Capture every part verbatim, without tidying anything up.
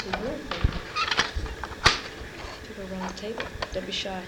to the room. People around the table. Don't be shy.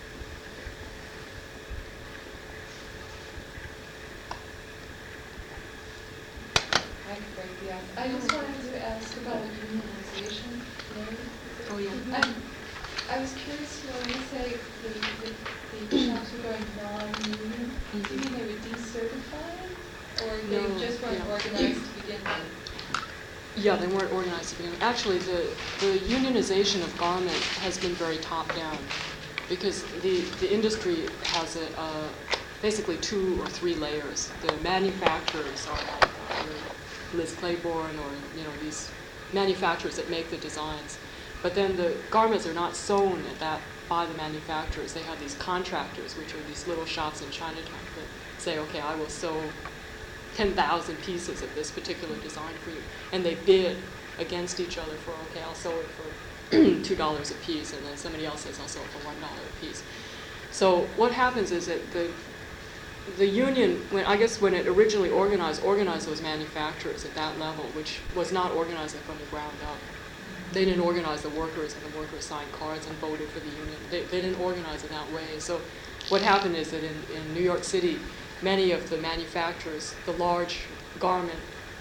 I just wanted to ask about unionization. Oh, yeah. Um, I was curious, you know, when you say the, the, the shops were going non-union, Mm-hmm. do you mean they were decertified? Or No, they just weren't yeah. organized to begin with? Yeah, they weren't organized to begin with. Actually, the, the unionization of garment has been very top-down because the, the industry has a, uh, basically two or three layers. The manufacturers are like Liz Claiborne or you know these manufacturers that make the designs. But then the garments are not sewn at that by the manufacturers. They have these contractors, which are these little shops in Chinatown that say, okay, I will sew ten thousand pieces of this particular design for you. And they bid against each other for, okay, I'll sew it for two dollars a piece, and then somebody else says, I'll sew it for one dollar a piece. So what happens is that the the union, when I guess when it originally organized, organized those manufacturers at that level, which was not organizing from the ground up. They didn't organize the workers, and the workers signed cards and voted for the union. They, they didn't organize it that way. So what happened is that in, in New York City, many of the manufacturers, the large garment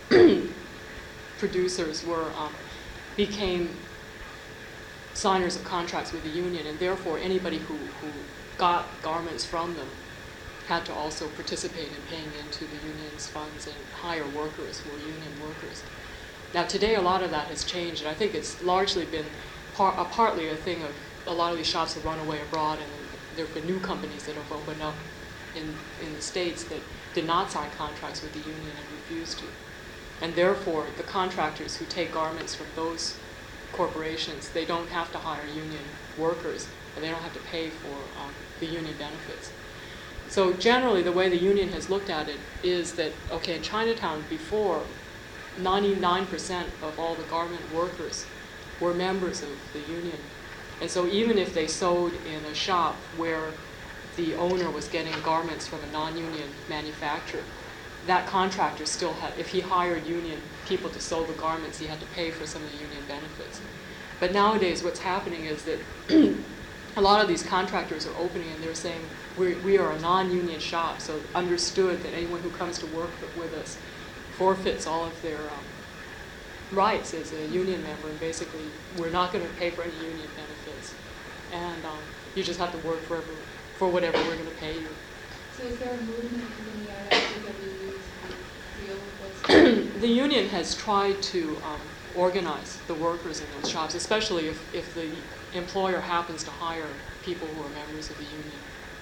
producers were um, became signers of contracts with the union, and therefore anybody who, who got garments from them had to also participate in paying into the union's funds and hire workers who were union workers. Now today a lot of that has changed, and I think it's largely been par a partly a thing of a lot of these shops have run away abroad, and there have been new companies that have opened up in, in the States that did not sign contracts with the union and refused to. And therefore the contractors who take garments from those corporations, they don't have to hire union workers, and they don't have to pay for um, the union benefits. So generally the way the union has looked at it is that, okay, in Chinatown before, ninety-nine percent of all the garment workers were members of the union. And so even if they sewed in a shop where the owner was getting garments from a non-union manufacturer, that contractor still had, if he hired union people to sew the garments, he had to pay for some of the union benefits. But nowadays what's happening is that a lot of these contractors are opening and they're saying, we, we are a non-union shop, so understood that anyone who comes to work with us forfeits all of their um, rights as a union member, and basically we're not going to pay for any union benefits, and um, you just have to work for, every, for whatever we're going to pay you. So is there a movement in the I S C W to deal with this? The union has tried to um, organize the workers in those shops, especially if, if the employer happens to hire people who are members of the union,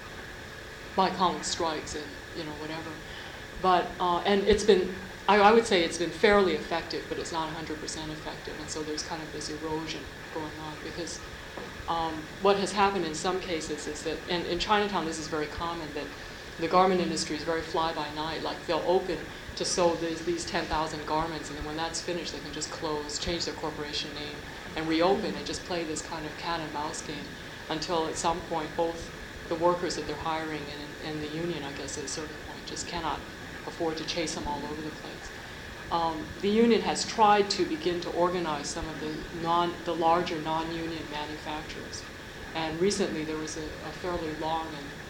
by calling strikes and you know whatever. But uh, and it's been, I, I would say it's been fairly effective, but it's not one hundred percent effective, and so there's kind of this erosion going on because um, what has happened in some cases is that, and in Chinatown this is very common, that the garment industry is very fly-by-night. Like they'll open to sew these, these ten thousand garments, and then when that's finished they can just close, change their corporation name, and reopen and just play this kind of cat and mouse game until at some point both the workers that they're hiring and, and the union, I guess at a certain point, just cannot afford to chase them all over the place. Um, the union has tried to begin to organize some of the non, the larger non-union manufacturers, and recently there was a, a fairly long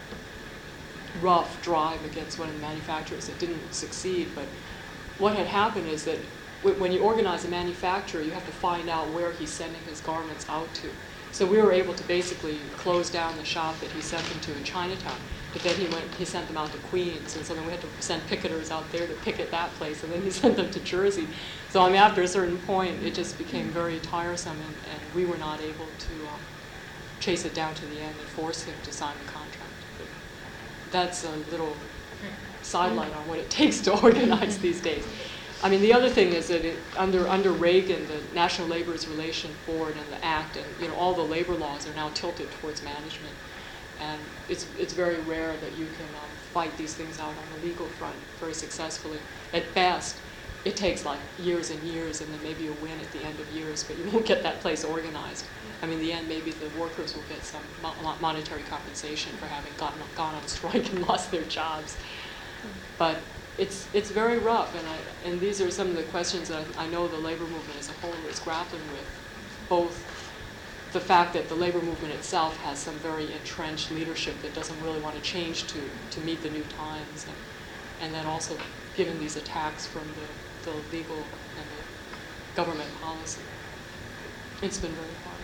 and rough drive against one of the manufacturers that didn't succeed. But what had happened is that w when you organize a manufacturer, you have to find out where he's sending his garments out to. So we were able to basically close down the shop that he sent them to in Chinatown. But then he went, he sent them out to Queens, and so then we had to send picketers out there to picket that place, and then he sent them to Jersey. So I mean, after a certain point, it just became very tiresome, and, and we were not able to um, chase it down to the end and force him to sign the contract. But that's a little sidelight on what it takes to organize these days. I mean, the other thing is that it, under under Reagan, the National Labor's Relation Board and the Act, and you know, all the labor laws are now tilted towards management, and it's it's very rare that you can um, fight these things out on the legal front very successfully. At best, it takes like years and years, and then maybe a win at the end of years, but you won't get that place organized. I mean, in the end, maybe the workers will get some mo monetary compensation for having gotten gone on strike and lost their jobs, but It's, it's very rough, and, I, and these are some of the questions that I, I know the labor movement as a whole is grappling with both the fact that the labor movement itself has some very entrenched leadership that doesn't really want to change to, to meet the new times, and, and then also given these attacks from the, the legal and the government policy. It's been very hard.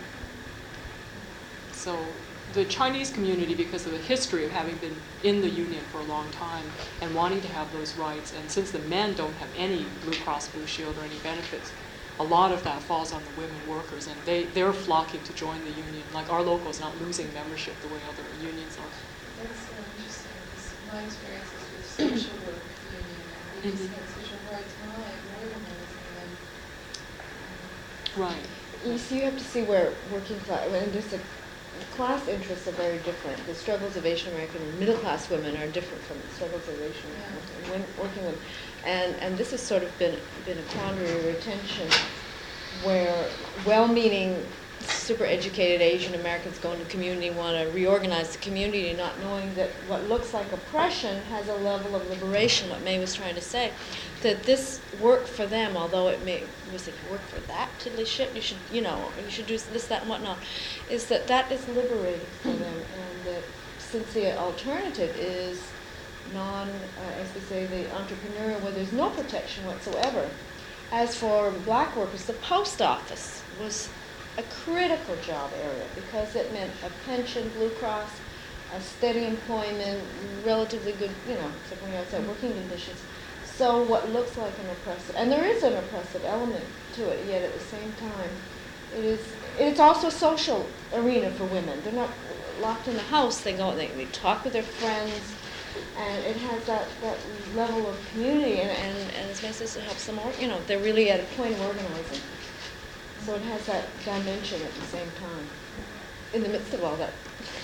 So the Chinese community, because of the history of having been in the union for a long time and wanting to have those rights, and since the men don't have any Blue Cross Blue Shield or any benefits, a lot of that falls on the women workers, and they, they're flocking to join the union. Like our local's not losing membership the way other unions are. That's so interesting, because my experience is with social work union, and we just Mhm. had such a hard time organizing them. Right. You see, you have to see where working class, and just the class interests are very different. The struggles of Asian American middle class women are different from the struggles of Asian American women, working women. And, and this has sort of been, been a quandary or tension where well-meaning, super educated Asian Americans go into the community, want to reorganize the community, not knowing that what looks like oppression has a level of liberation, what May was trying to say. That this work for them, although it may, was it work for that tiddly shit, you should, you know, you should do this, that, and whatnot, is that that is liberating for them, and that since the alternative is non, uh, as they say, the entrepreneurial, where there's no protection whatsoever. As for black workers, the post office was a critical job area because it meant a pension, Blue Cross, a steady employment, relatively good, you know, except when you're outside working conditions. So what looks like an oppressive, and there is an oppressive element to it, yet at the same time, it is, it's also a social arena for women. They're not locked in the house, they go, they, they talk with their friends, and it has that, that level of community, and, and, and as my sister helps them, or, you know, they're really at a point of organizing. So it has that dimension at the same time, in the midst of all that.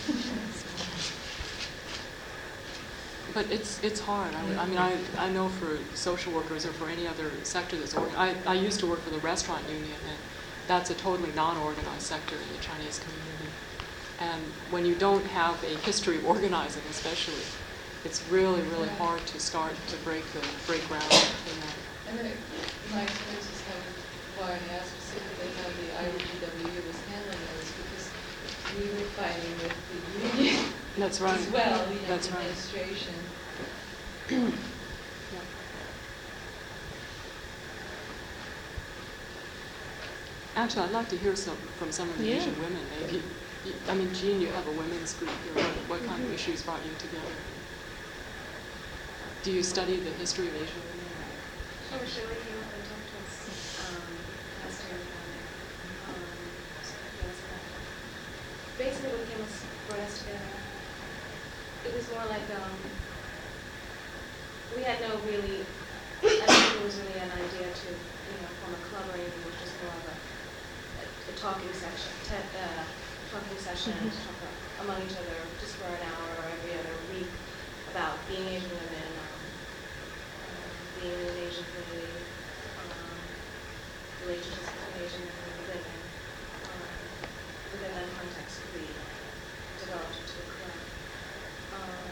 But it's it's hard. I, I mean, I, I know for social workers or for any other sector that's organized. I, I used to work for the restaurant union, and that's a totally non-organized sector in the Chinese community. And when you don't have a history of organizing, especially, it's really, really hard to start to break the break ground in that. And then it, my experience is kind of why I asked specifically how the I W W was handling those, because we were fighting with the union That's right. as well, you know, That's the right. administration. Yeah. Actually, I'd like to hear some from some of the Yeah. Asian women. Maybe, you, I mean, Jean, you have a women's group here. What, what kind Mm-hmm. of issues brought you together? Do you study the history of Asian women? Sure, sure. He came up and talked to us um, last year about it. Um, so yes, uh, basically, what came us brought us together. It was more like um, we had no really. I don't think it was really an idea to, you know, form a club or anything. It was just more of a, a, a talking section, te- uh, talking session, Mhm. to talk about, among each other just for an hour or every other week about being Asian women. Um, being in an Asian community, um, relationships between Asian men and women. Um, within that context, we developed into a club. Um,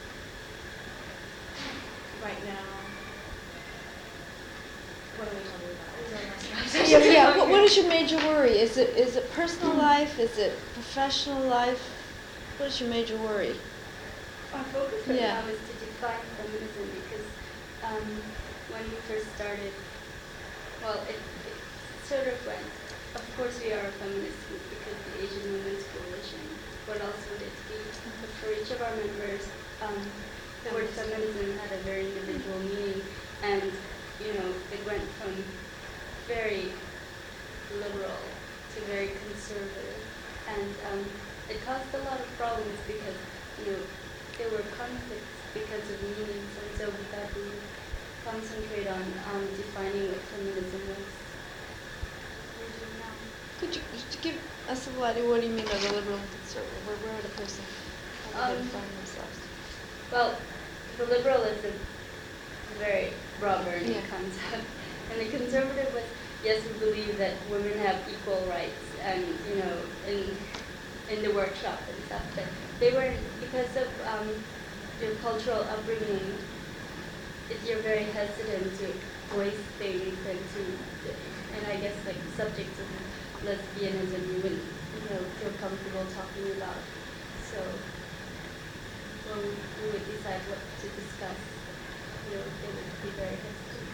right now, what are we talking about? What was our last conversation? Yeah, yeah. What, what is your major worry? Is it is it personal life? Is it professional life? What is your major worry? Our focus right Yeah. now is to define feminism because um, when we first started, well, it, it sort of went, of course we are a feminist group because the Asian Women's Coalition, what else would it be? But for each of our members, um, the word feminism had a very individual meaning, and, you know, it went from very liberal to very conservative, and um, it caused a lot of problems because, you know, there were conflicts because of meanings, and so we thought we would concentrate on um, defining what feminism was. We're doing now. Could you, could you give us a little idea? What do you mean by the liberal and conservative? Where, where are the person how do they Um, define themselves? Well, the liberal is a very broad burning Yeah. concept, and the conservative was, yes, we believe that women have equal rights, and, you know, in in the workshop and stuff, but they were, because of um, your cultural upbringing, it, you're very hesitant to voice things and to, and I guess like subjects of lesbianism you will, you know, feel comfortable talking about. So when we would decide what to discuss, you know, they would be very hesitant.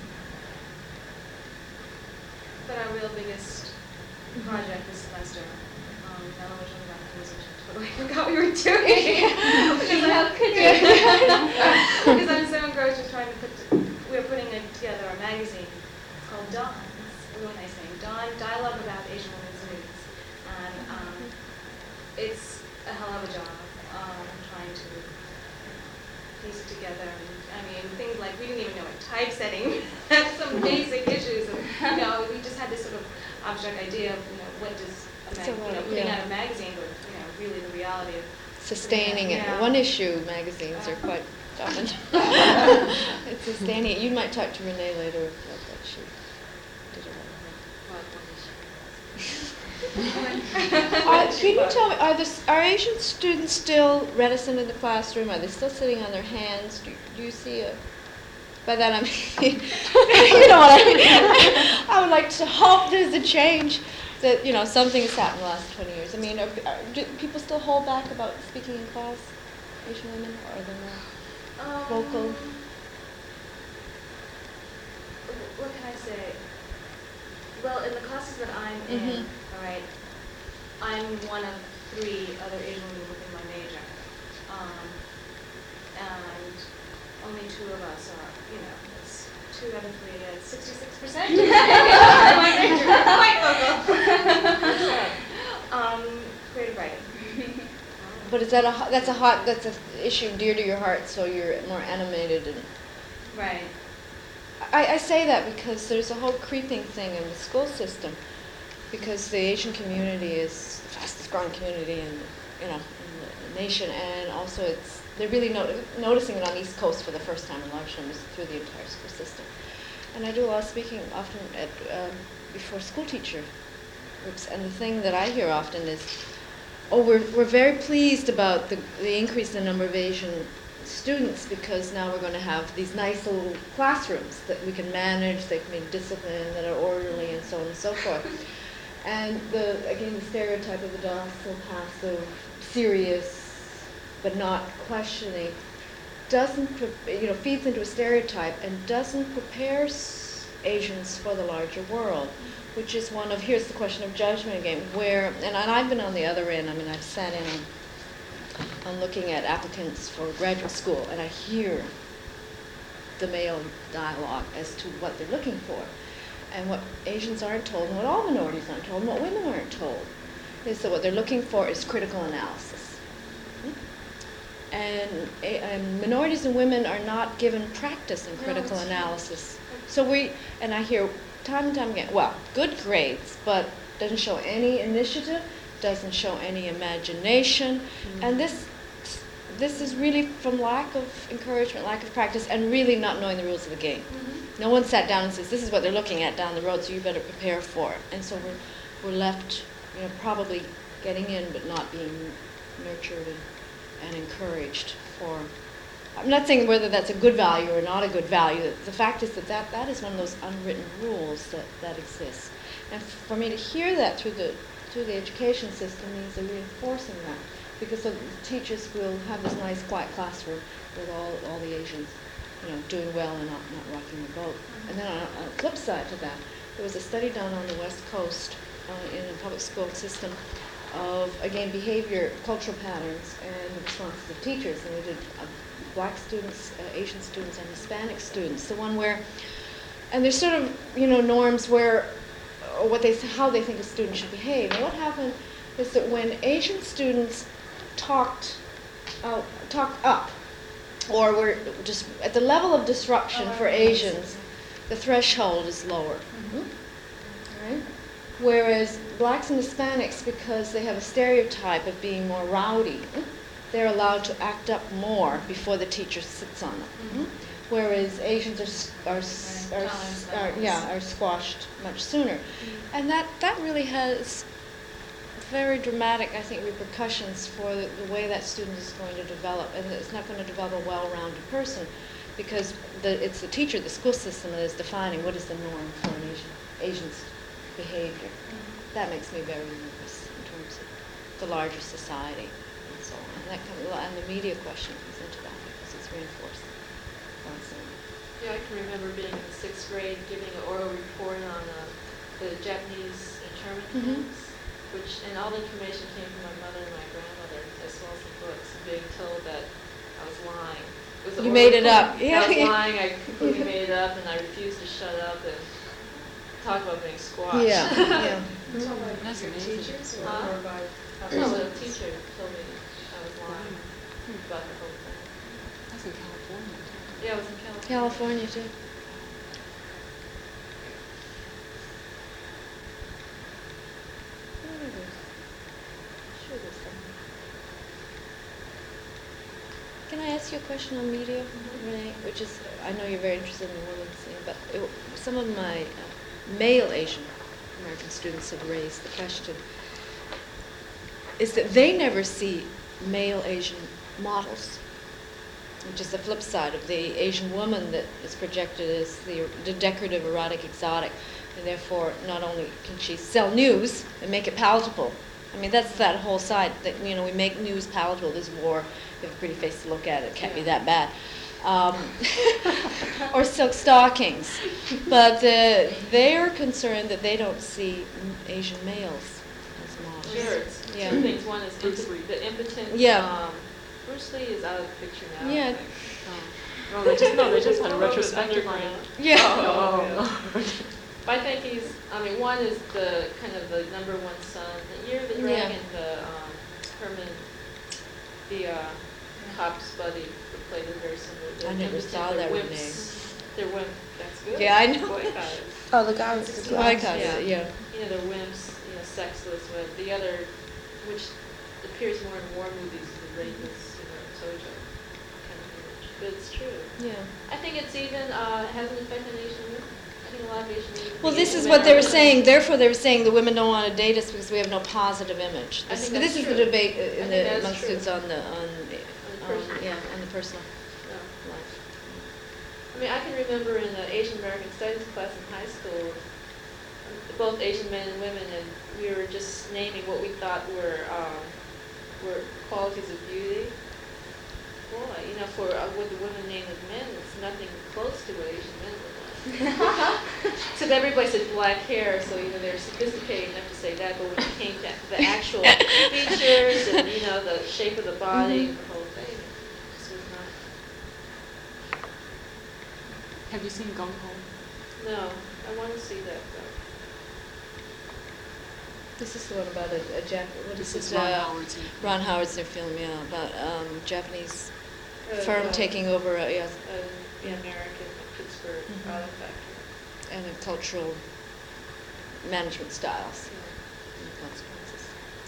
But our real biggest project this semester, um, now that we're talking about conversation, totally forgot what we were doing. because, How I, could you? because I'm so engrossed with trying to put, to, we were putting it together a magazine. It's called Dawn. It's a really nice name. Dawn, Dialogue About Asian Women's News. And um, it's a hell of a job um, trying to piece it together. And, I mean, things like we didn't even know what typesetting. That's some basic issues. Of, you know, we just had this sort of abstract idea of, you know, what does a mag- So, uh, you know, putting yeah. out a magazine, but you know, really the reality of Sustaining it. Yeah. One issue magazines are quite common. It's sustaining it. You might talk to Renee later about that. She did a lot of that. Uh, can you tell me, are, the, are Asian students still reticent in the classroom? Are they still sitting on their hands? Do, do you see a... By that I mean, you know what I mean. I would like to hope there's a change, that, you know, something has happened in the last twenty years. I mean, are, are, do people still hold back about speaking in class, Asian women, or are they more um, vocal? wh- What can I say? Well, in the classes that I'm in, Mhm. all right, I'm one of three other Asian women within my major, um, and only two of us are, you know, it's two out of three, it's sixty-six percent. My major, quite vocal. um, creative writing. But is that a ho- that's a hot that's an issue dear to your heart, so you're more animated and. Right. I, I say that because there's a whole creeping thing in the school system, because the Asian community is the fastest growing community in, you know, in the nation, and also it's they're really no- noticing it on the East Coast for the first time in large numbers through the entire school system. And I do a lot of speaking often at um, before school teacher groups, and the thing that I hear often is, oh, we're we're very pleased about the the increase in the number of Asian students, because now we're going to have these nice little classrooms that we can manage, that can be disciplined, that are orderly, and so on and so forth. And the again, the stereotype of the docile, passive, serious, but not questioning, doesn't pre- you know feeds into a stereotype and doesn't prepare s- Asians for the larger world, which is one of, here's the question of judgment again, where, and, and I've been on the other end. I mean, I've sat in on I'm looking at applicants for graduate school, and I hear the male dialogue as to what they're looking for. And what Asians aren't told, and what all minorities aren't told, and what women aren't told, is that what they're looking for is critical analysis. And, and minorities and women are not given practice in critical No, analysis. So we, and I hear time and time again, well, good grades, but doesn't show any initiative, doesn't show any imagination, mm-hmm. and this this is really from lack of encouragement, lack of practice, and really not knowing the rules of the game. Mm-hmm. No one sat down and says, this is what they're looking at down the road, so you better prepare for it. And so we're we're left, you know, probably getting in, but not being nurtured and, and encouraged for. I'm not saying whether that's a good value or not a good value. The fact is that that, that is one of those unwritten rules that, that exists. And for me to hear that through the through the education system means they're reinforcing that, because the teachers will have this nice quiet classroom with all, all the Asians, you know, doing well and not, not rocking the boat. Mm-hmm. And then on, on the flip side to that, there was a study done on the West Coast uh, in the public school system of, again, behavior, cultural patterns, and the responses of teachers. And they did uh, black students, uh, Asian students, and Hispanic students. The one where, and there's sort of, you know, norms where, or what they, how they think a student should behave. And what happened is that when Asian students talked, uh, talked up, or were just at the level of disruption oh, for Asians, the threshold is lower. Mm-hmm. Right? Whereas blacks and Hispanics, because they have a stereotype of being more rowdy, they're allowed to act up more before the teacher sits on them. Mm-hmm. Whereas Asians are are, are, are, are yeah are squashed much sooner, mm-hmm. and that that really has very dramatic, I think, repercussions for the, the way that student is going to develop, and it's not going to develop a well-rounded person, because the, it's the teacher, the school system, that is defining what is the norm for an Asian Asian behavior. That makes me very nervous in terms of the larger society and so on. And that comes, and the media question comes into that because it's reinforced constantly. Yeah, I can remember being in sixth grade giving an oral report on uh, the Japanese internment Mhm. camps, which, and all the information came from my mother and my grandmother, as well as the books, and being told that I was lying. It was an You oral made it report. up. Yeah. I was lying, I completely made it up, and I refused to shut up and talk about being squashed. Yeah, yeah. That's amazing. Huh? or by No, the teacher told me I was lying about the whole thing. That's in California. too. Yeah, I was in California. California too. Where is it? Sure there's something. Can I ask you a question on media, Renee? Which is, I know you're very interested in the women's thing, but it, some of my uh, male Asian American students have raised the question, is that they never see male Asian models, which is the flip side of the Asian woman that is projected as the, the decorative, erotic, exotic, and therefore not only can she sell news and make it palatable. I mean, that's that whole side that, you know, we make news palatable. There's war, you have a pretty face to look at, it can't be that bad. Um, or silk stockings. But uh, they're concerned that they don't see Asian males as models. Sure, it's Yeah. two things. One is Bruce impo- Lee. the impotent. Yeah. Um, Bruce Lee is out of the picture now. I Yeah. think. Oh. No, they just no, they just had a retrospective on it. Underground. Yeah. Oh, oh. But I think he's, I mean, one is the kind of the number one son. The Year of the Yeah. Dragon, the um, Herman, the uh, cop's buddy, who played it very similar. They're I never impotent, saw they're that wimps. They're wimps. That's good. Yeah, I know. Boycott it. Oh, the guy with the I glasses. got Yeah. it, yeah. You know, they're wimps, you know, sexless. With the other, which appears more in war movies, is the rapist, you know, Tojo kind of image. But it's true. Yeah. I think it's even uh, has an effect on Asian women. I think a lot of Asian women. Well, this Asian is men what they are were women. saying. Therefore, they were saying the women don't want to date us because we have no positive image. I This, think this that's is the true. debate uh, I in think the that's amongst true. students on the on, the on personal. yeah on the personal No. life. I mean, I can remember in the Asian American Studies class in high school, both Asian men and women, and we were just naming what we thought were um, were qualities of beauty. Boy, you know, for uh, what the women named as men, it's nothing close to what Asian men look like. Except everybody said black hair, so you know they're sophisticated enough to say that. But when it came to the actual features and you know the shape of the body and the whole thing, it just was not. Have you seen Gung Ho? No, I want to see that though. This is the one about a, a Jap. What This is is it? Ron uh, Howard's. in- Ron Howard's their film, yeah, about um, Japanese Uh, firm uh, taking over a, yeah, uh, the American Pittsburgh Mhm. product factory. and a cultural management styles Yeah. and consequences.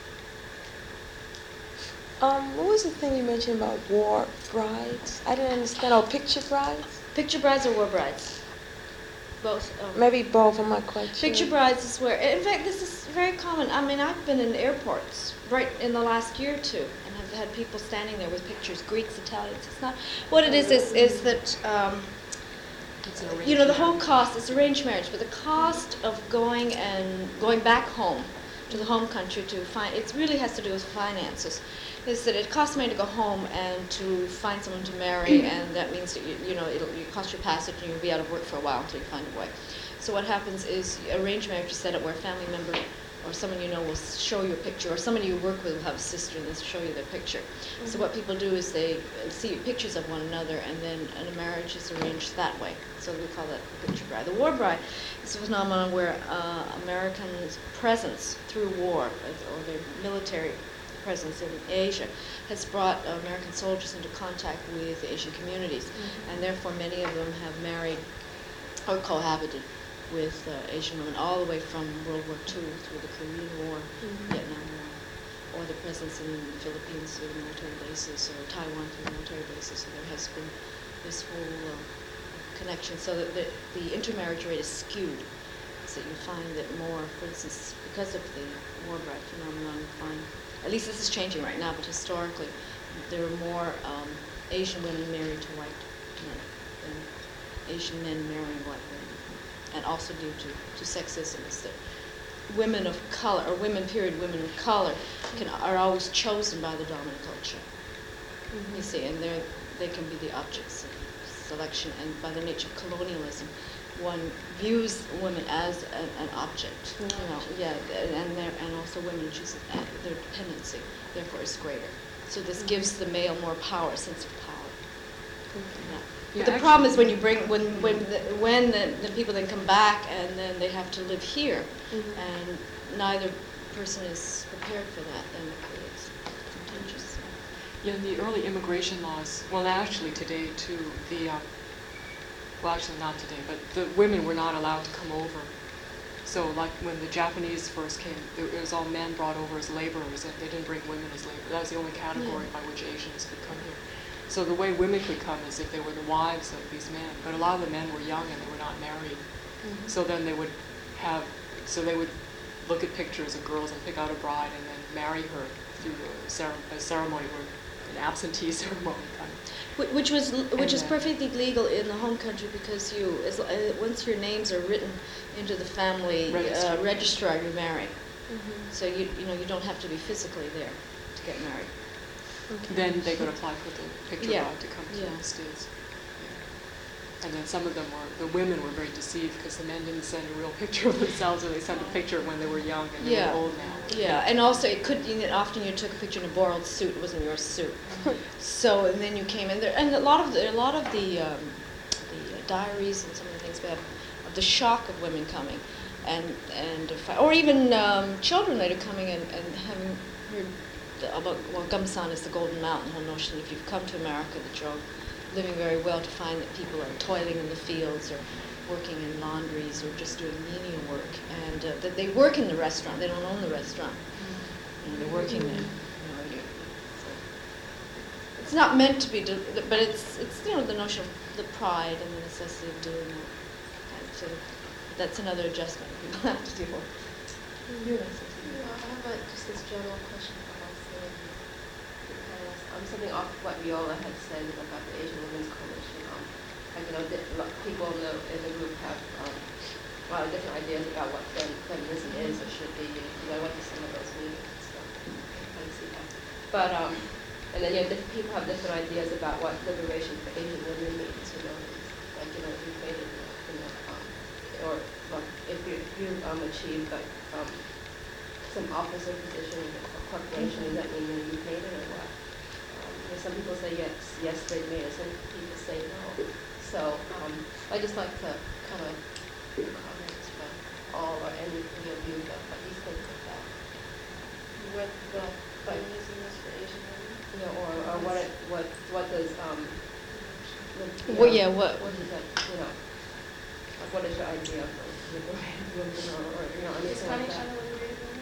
Um, what was the thing you mentioned about war brides? I didn't understand. Oh, picture brides? Picture brides or war brides? Both. Um, Maybe both. I'm not quite sure. Picture brides is where, in fact, this is very common. I mean, I've been in airports right in the last year or two, and have had people standing there with pictures, Greeks, Italians. It's not. What it is is is that um, It's an you know the arranged whole marriage. cost. It's arranged marriage, but the cost of going and going back home to the home country to find it really has to do with finances. Is that it costs money to go home and to find someone to marry, and that means that you, you know it'll you cost your passage and you'll be out of work for a while until you find a way. So what happens is arranged marriage is set up where a family member or someone you know will show you a picture, or somebody you work with will have a sister and they'll show you their picture. Mm-hmm. So what people do is they see pictures of one another, and then and a marriage is arranged that way. So we call that the picture bride. The war bride is a phenomenon where uh, Americans' presence through war, or their military presence in Asia, has brought uh, American soldiers into contact with Asian communities, mm-hmm. and therefore many of them have married or cohabited with uh, Asian women all the way from World War Two through the Korean War, mm-hmm. Vietnam War, or the presence in the Philippines through the military bases, or Taiwan through the military bases. So there has been this whole uh, connection. So that the, the intermarriage rate is skewed. So you find that more, for instance, because of the war bride phenomenon, you find, at least this is changing right now, but historically, there are more um, Asian women married to white men than Asian men marrying white women. And also due to, to sexism, is that women of color, or women, period, women of color, can, are always chosen by the dominant culture. You see, and they're, they can be the objects of selection, and by the nature of colonialism, one views women as an, an object, you know, yeah, and they're, and also women choose uh, their dependency, therefore is greater. So this gives the male more power, a sense of power. Yeah. Yeah, But the actually- problem is when you bring, when, when, the, when the, the people then come back and then they have to live here, and neither person is prepared for that, then it creates contentious. Yeah, in the early immigration laws, well, actually today too, the, um, well, actually not today, but the women were not allowed to come over. So like when the Japanese first came, it was all men brought over as laborers, and they didn't bring women as laborers. That was the only category by which Asians could come here. So the way women could come is if they were the wives of these men. But a lot of the men were young and they were not married. Mm-hmm. So then they would have, so they would look at pictures of girls and pick out a bride and then marry her through a, cere- a ceremony, or an absentee ceremony kind of. Wh- Which was, l- which is then- perfectly legal in the home country, because you, as, l- uh, once your names are written into the family Registry. uh, registrar, you marry. So you, you know, you don't have to be physically there to get married. Then they could apply for the picture Yeah. bride to come to Yeah. the States. Yeah. And then some of them were, the women were very deceived because the men didn't send a real picture of themselves, or they sent a picture when they were young and they Yeah. were old now. Yeah, and also it could, you know, often you took a picture in a borrowed suit, it wasn't your suit. So, and then you came in there, and a lot of the, a lot of the, um, the diaries and some of the things we have of the shock of women coming, and, and, if I- or even um, children later coming and, and having heard the, about, well, Gamsan is the Golden Mountain, the whole notion if you've come to America that you're living very well, to find that people are toiling in the fields or working in laundries or just doing menial work, and uh, that they work in the restaurant, they don't own the restaurant. You know, they're working there. You know, you, so it's not meant to be, de- but it's, it's, you know, the notion of the pride and the necessity of doing that. And so that's another adjustment people have to deal with. You know, You know, I have a, just this general question for Leslie, because um, something off what Viola had said about the Asian Women's Coalition. Um, like, you know, di- lo- people in the, in the group have um, a lot of different ideas about what fem- feminism is or should be. You know, I went to some of those meetings and stuff. I kind of see that. But, um, and then, you know, different people have different ideas about what liberation for Asian women means, you know. Like, you know, if you made it, you know, um, or well, if you, if you um, achieve, like, um, some office or position in a corporation, does that mean that you made it or what? Um, you know, some people say yes, yes, they made it. Some people say no. So um, I just like to kind of hear comments from all or any of you about what you think of that. What the feminism is for Asian women? You know, or, or what it, what what does um. The, you Well, know, yeah, what- What does that, you know? Like, what is your idea of liberated women, or, or you know, Is anything like Connie that? trying to liberate women?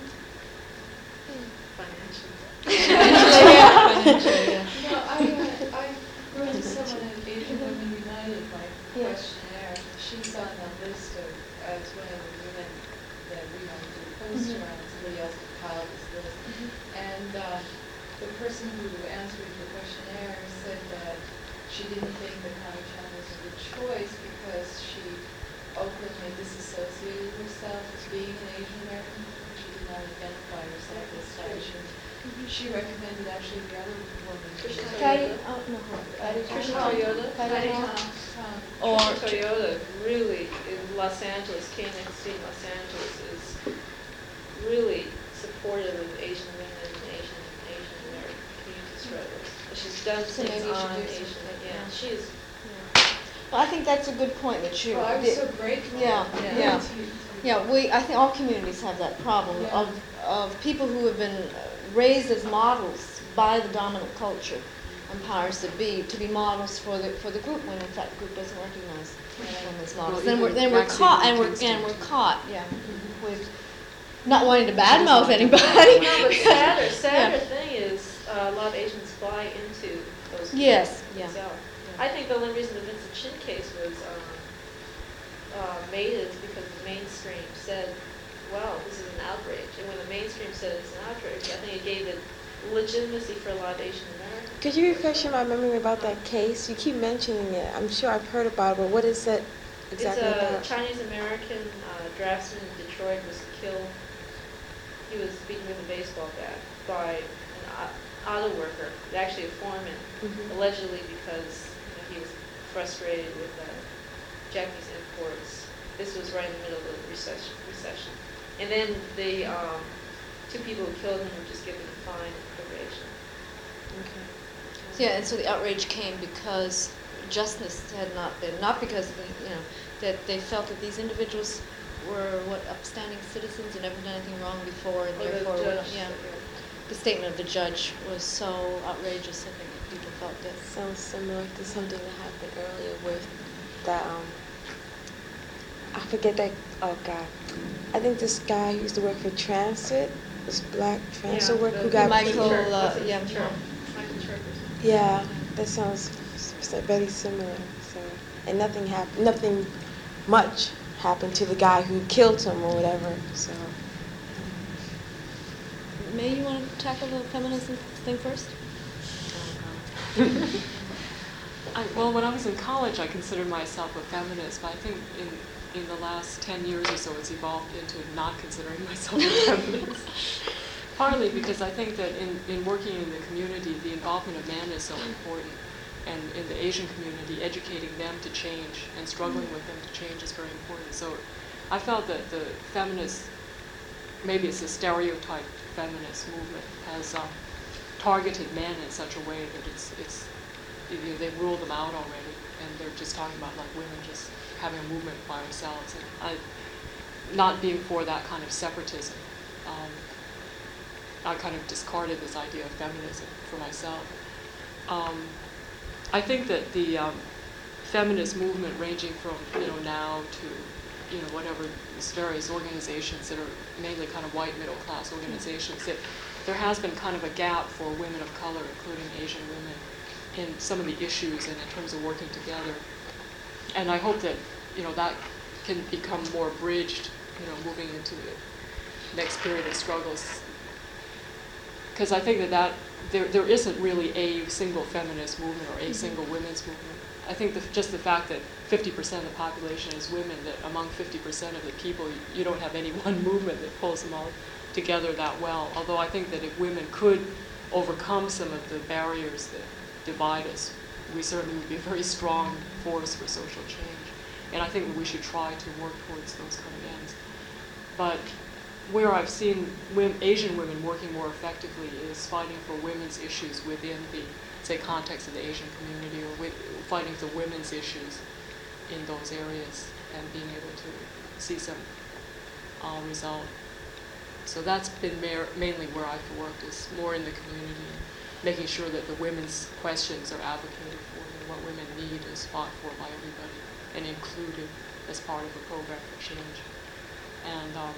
Financially. Financially, yeah. You know, I, uh, I wrote to someone at Asian Women United, my Yeah. questionnaire. She's on the list of, as one of the women that we don't do posts Mhm. around, somebody else compiled this list. And uh, the person who answered the questionnaire said that she didn't think that Connie Chan was a good choice because she openly disassociated herself as being an Asian American. She did not identify herself as such. And she recommended actually the other woman. Tricia Kari- Toyota. oh, no, hold on. Tricia Toyota. Kari- Tom, Tom. Or Tricia Toyota really in Los Angeles, K N X T in Los Angeles is really supportive of Asian women and Asian Asian American community struggles. She's done So things maybe you should on do Asian. something, Yeah, yeah. she is. Well, I think that's a good point that you. Well, I was the- so grateful. Yeah, Yeah. yeah. to- to- Yeah, we, I think all communities have that problem Yeah. of, of people who have been uh, raised as models by the dominant culture and powers that be, to be models for the, for the group, when in fact the group doesn't recognize them as models. Well, Then we're, even then we're Maxine caught, and we're, Kingston. and we're caught, yeah, with not wanting to badmouth anybody. No, but sadder, sadder Yeah. thing is uh, a lot of Asians buy into those. Yes, yeah. themselves. I think the only reason the Vincent Chin case was um, uh, made is because the mainstream said, well, this is an outrage. And when the mainstream said it's an outrage, I think it gave it legitimacy for a lot of Asian Americans. Could you refresh my memory about that case? You keep mentioning it. I'm sure I've heard about it, but what is that exactly It's a about? Chinese American uh, draftsman in Detroit was killed he was beaten with a baseball bat by an au- auto worker, actually a foreman, Mhm. allegedly because you know, he was frustrated with uh, Japanese imports. This was right in the middle of the recession. recession. And then the um, two people who killed him were just given a fine and probation. Okay. So, yeah, and so the outrage came because justice had not been, not because, you know, that they felt that these individuals were, what, upstanding citizens and never done anything wrong before, and Or the therefore, were not- judge, yeah. yeah. The statement of the judge was so outrageous, I think that people felt that. Sounds similar to something that happened earlier with that, um, I forget that, oh God. I think this guy who used to work for Transit, this black transit Yeah, worker who the- got Michael, beaten. uh, What's his yeah, name? Church. Michael Church or something. Yeah, that sounds s- s- very similar. So, and nothing happened, nothing much happened to the guy who killed him or whatever. So, May, you want to tackle the feminism thing first? I, well, when I was in college, I considered myself a feminist, but I think in, in the last ten years or so, it's evolved into not considering myself a feminist. Partly because I think that in, in working in the community, the involvement of men is so important. And in the Asian community, educating them to change and struggling with them to change is very important. So I felt that the feminist, maybe it's a stereotyped feminist movement, has um, targeted men in such a way that it's, it's you know, they've ruled them out already, and they're just talking about like women just having a movement by ourselves. And I, not being for that kind of separatism, um, I kind of discarded this idea of feminism for myself. Um, I think that the um, feminist movement, ranging from you know now to you know whatever these various organizations that are mainly kind of white middle class organizations, that there has been kind of a gap for women of color, including Asian women, in some of the issues and in terms of working together. And I hope that you know that can become more bridged, you know, moving into the next period of struggles. Because I think that, that there, there isn't really a single feminist movement or a mm-hmm. single women's movement. I think the, just the fact that fifty percent of the population is women, that among fifty percent of the people, you, you don't have any one movement that pulls them all together that well. Although I think that if women could overcome some of the barriers that divide us, we certainly would be a very strong force for social change. And I think that we should try to work towards those kind of ends. But where I've seen women, Asian women working more effectively is fighting for women's issues within the, say, context of the Asian community, or with, fighting for women's issues in those areas and being able to see some uh, result. So that's been ma- mainly where I've worked, is more in the community, and making sure that the women's questions are advocated for, and what women need is fought for by everybody and included as part of a program for change. And um,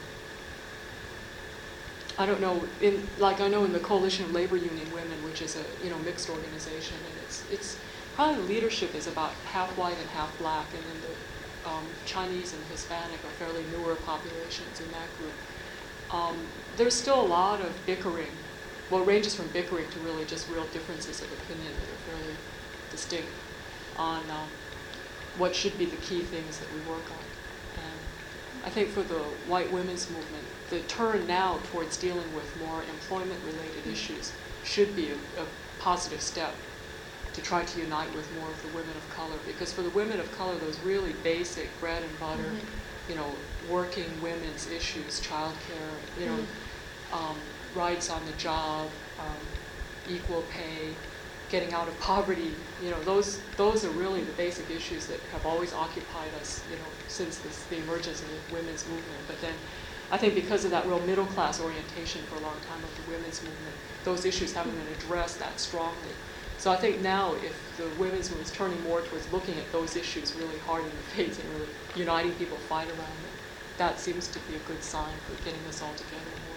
I don't know, in like I know in the Coalition of Labor Union Women, which is a you know mixed organization, and it's it's probably the leadership is about half white and half black, and then the um, Chinese and Hispanic are fairly newer populations in that group. Um, there's still a lot of bickering. Well, it ranges from bickering to really just real differences of opinion that are fairly distinct on um, what should be the key things that we work on. And I think for the white women's movement, the turn now towards dealing with more employment-related issues should be a, a positive step to try to unite with more of the women of color. Because for the women of color, those really basic bread and butter, mm-hmm. you know, working women's issues, childcare, you know, mm-hmm. um, rights on the job, um, equal pay, getting out of poverty, you know, those those are really the basic issues that have always occupied us, you know, since this, the emergence of the women's movement. But then I think because of that real middle class orientation for a long time of the women's movement, those issues haven't been addressed that strongly. So I think now if the women's movement is turning more towards looking at those issues really hard in the face and really uniting people to fight around them, that seems to be a good sign for getting us all together more.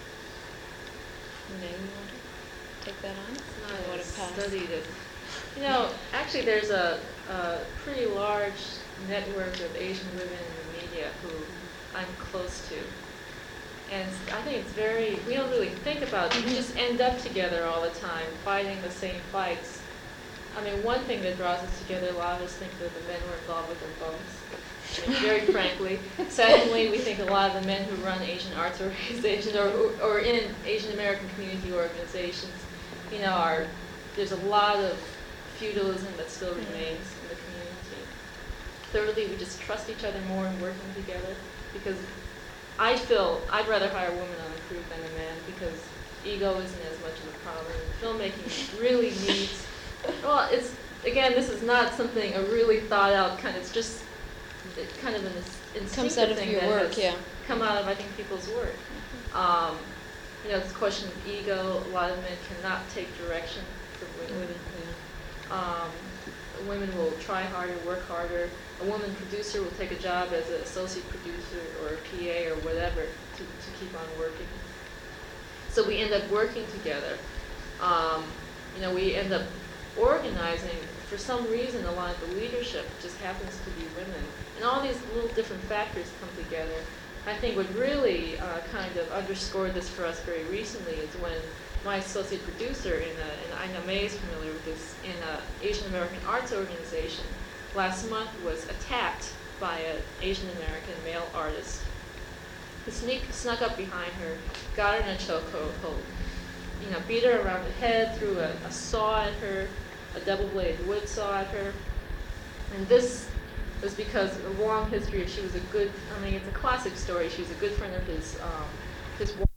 May, you want to take that on? It's Or not want a to pass? study that, you know, actually there's a, a pretty large network of Asian women in the media who I'm close to. And I think it's very, we don't really think about it. We just end up together all the time, fighting the same fights. I mean, one thing that draws us together, a lot of us think that the men were involved with their phones, I mean, very frankly. Secondly, we think a lot of the men who run Asian arts organizations or, or in Asian American community organizations, you know, are, there's a lot of feudalism that still remains in the community. Thirdly, we just trust each other more in working together because I feel I'd rather hire a woman on a crew than a man because ego isn't as much of a problem. Filmmaking really needs, well, it's, again, this is not something, a really thought out kind of, it's just it kind of an instinctive Comes out of thing your that work, has yeah. come out of, I think, people's work. Um, you know, it's a question of ego. A lot of men cannot take direction from women. Um, women will try harder, work harder. A woman producer will take a job as an associate producer or a P A or whatever to, to keep on working. So we end up working together. Um, you know, we end up organizing. For some reason, a lot of the leadership just happens to be women. And all these little different factors come together. I think what really uh, kind of underscored this for us very recently is when my associate producer, in a, and I know May is familiar with this, in an Asian American arts organization, last month was attacked by an Asian American male artist. He sneak, snuck up behind her, got her in a chokehold, you know, beat her around the head, threw a, a saw at her, a double-bladed wood saw at her. And this was because of a long history of she was a good, I mean, it's a classic story. She was a good friend of his, um, his wife.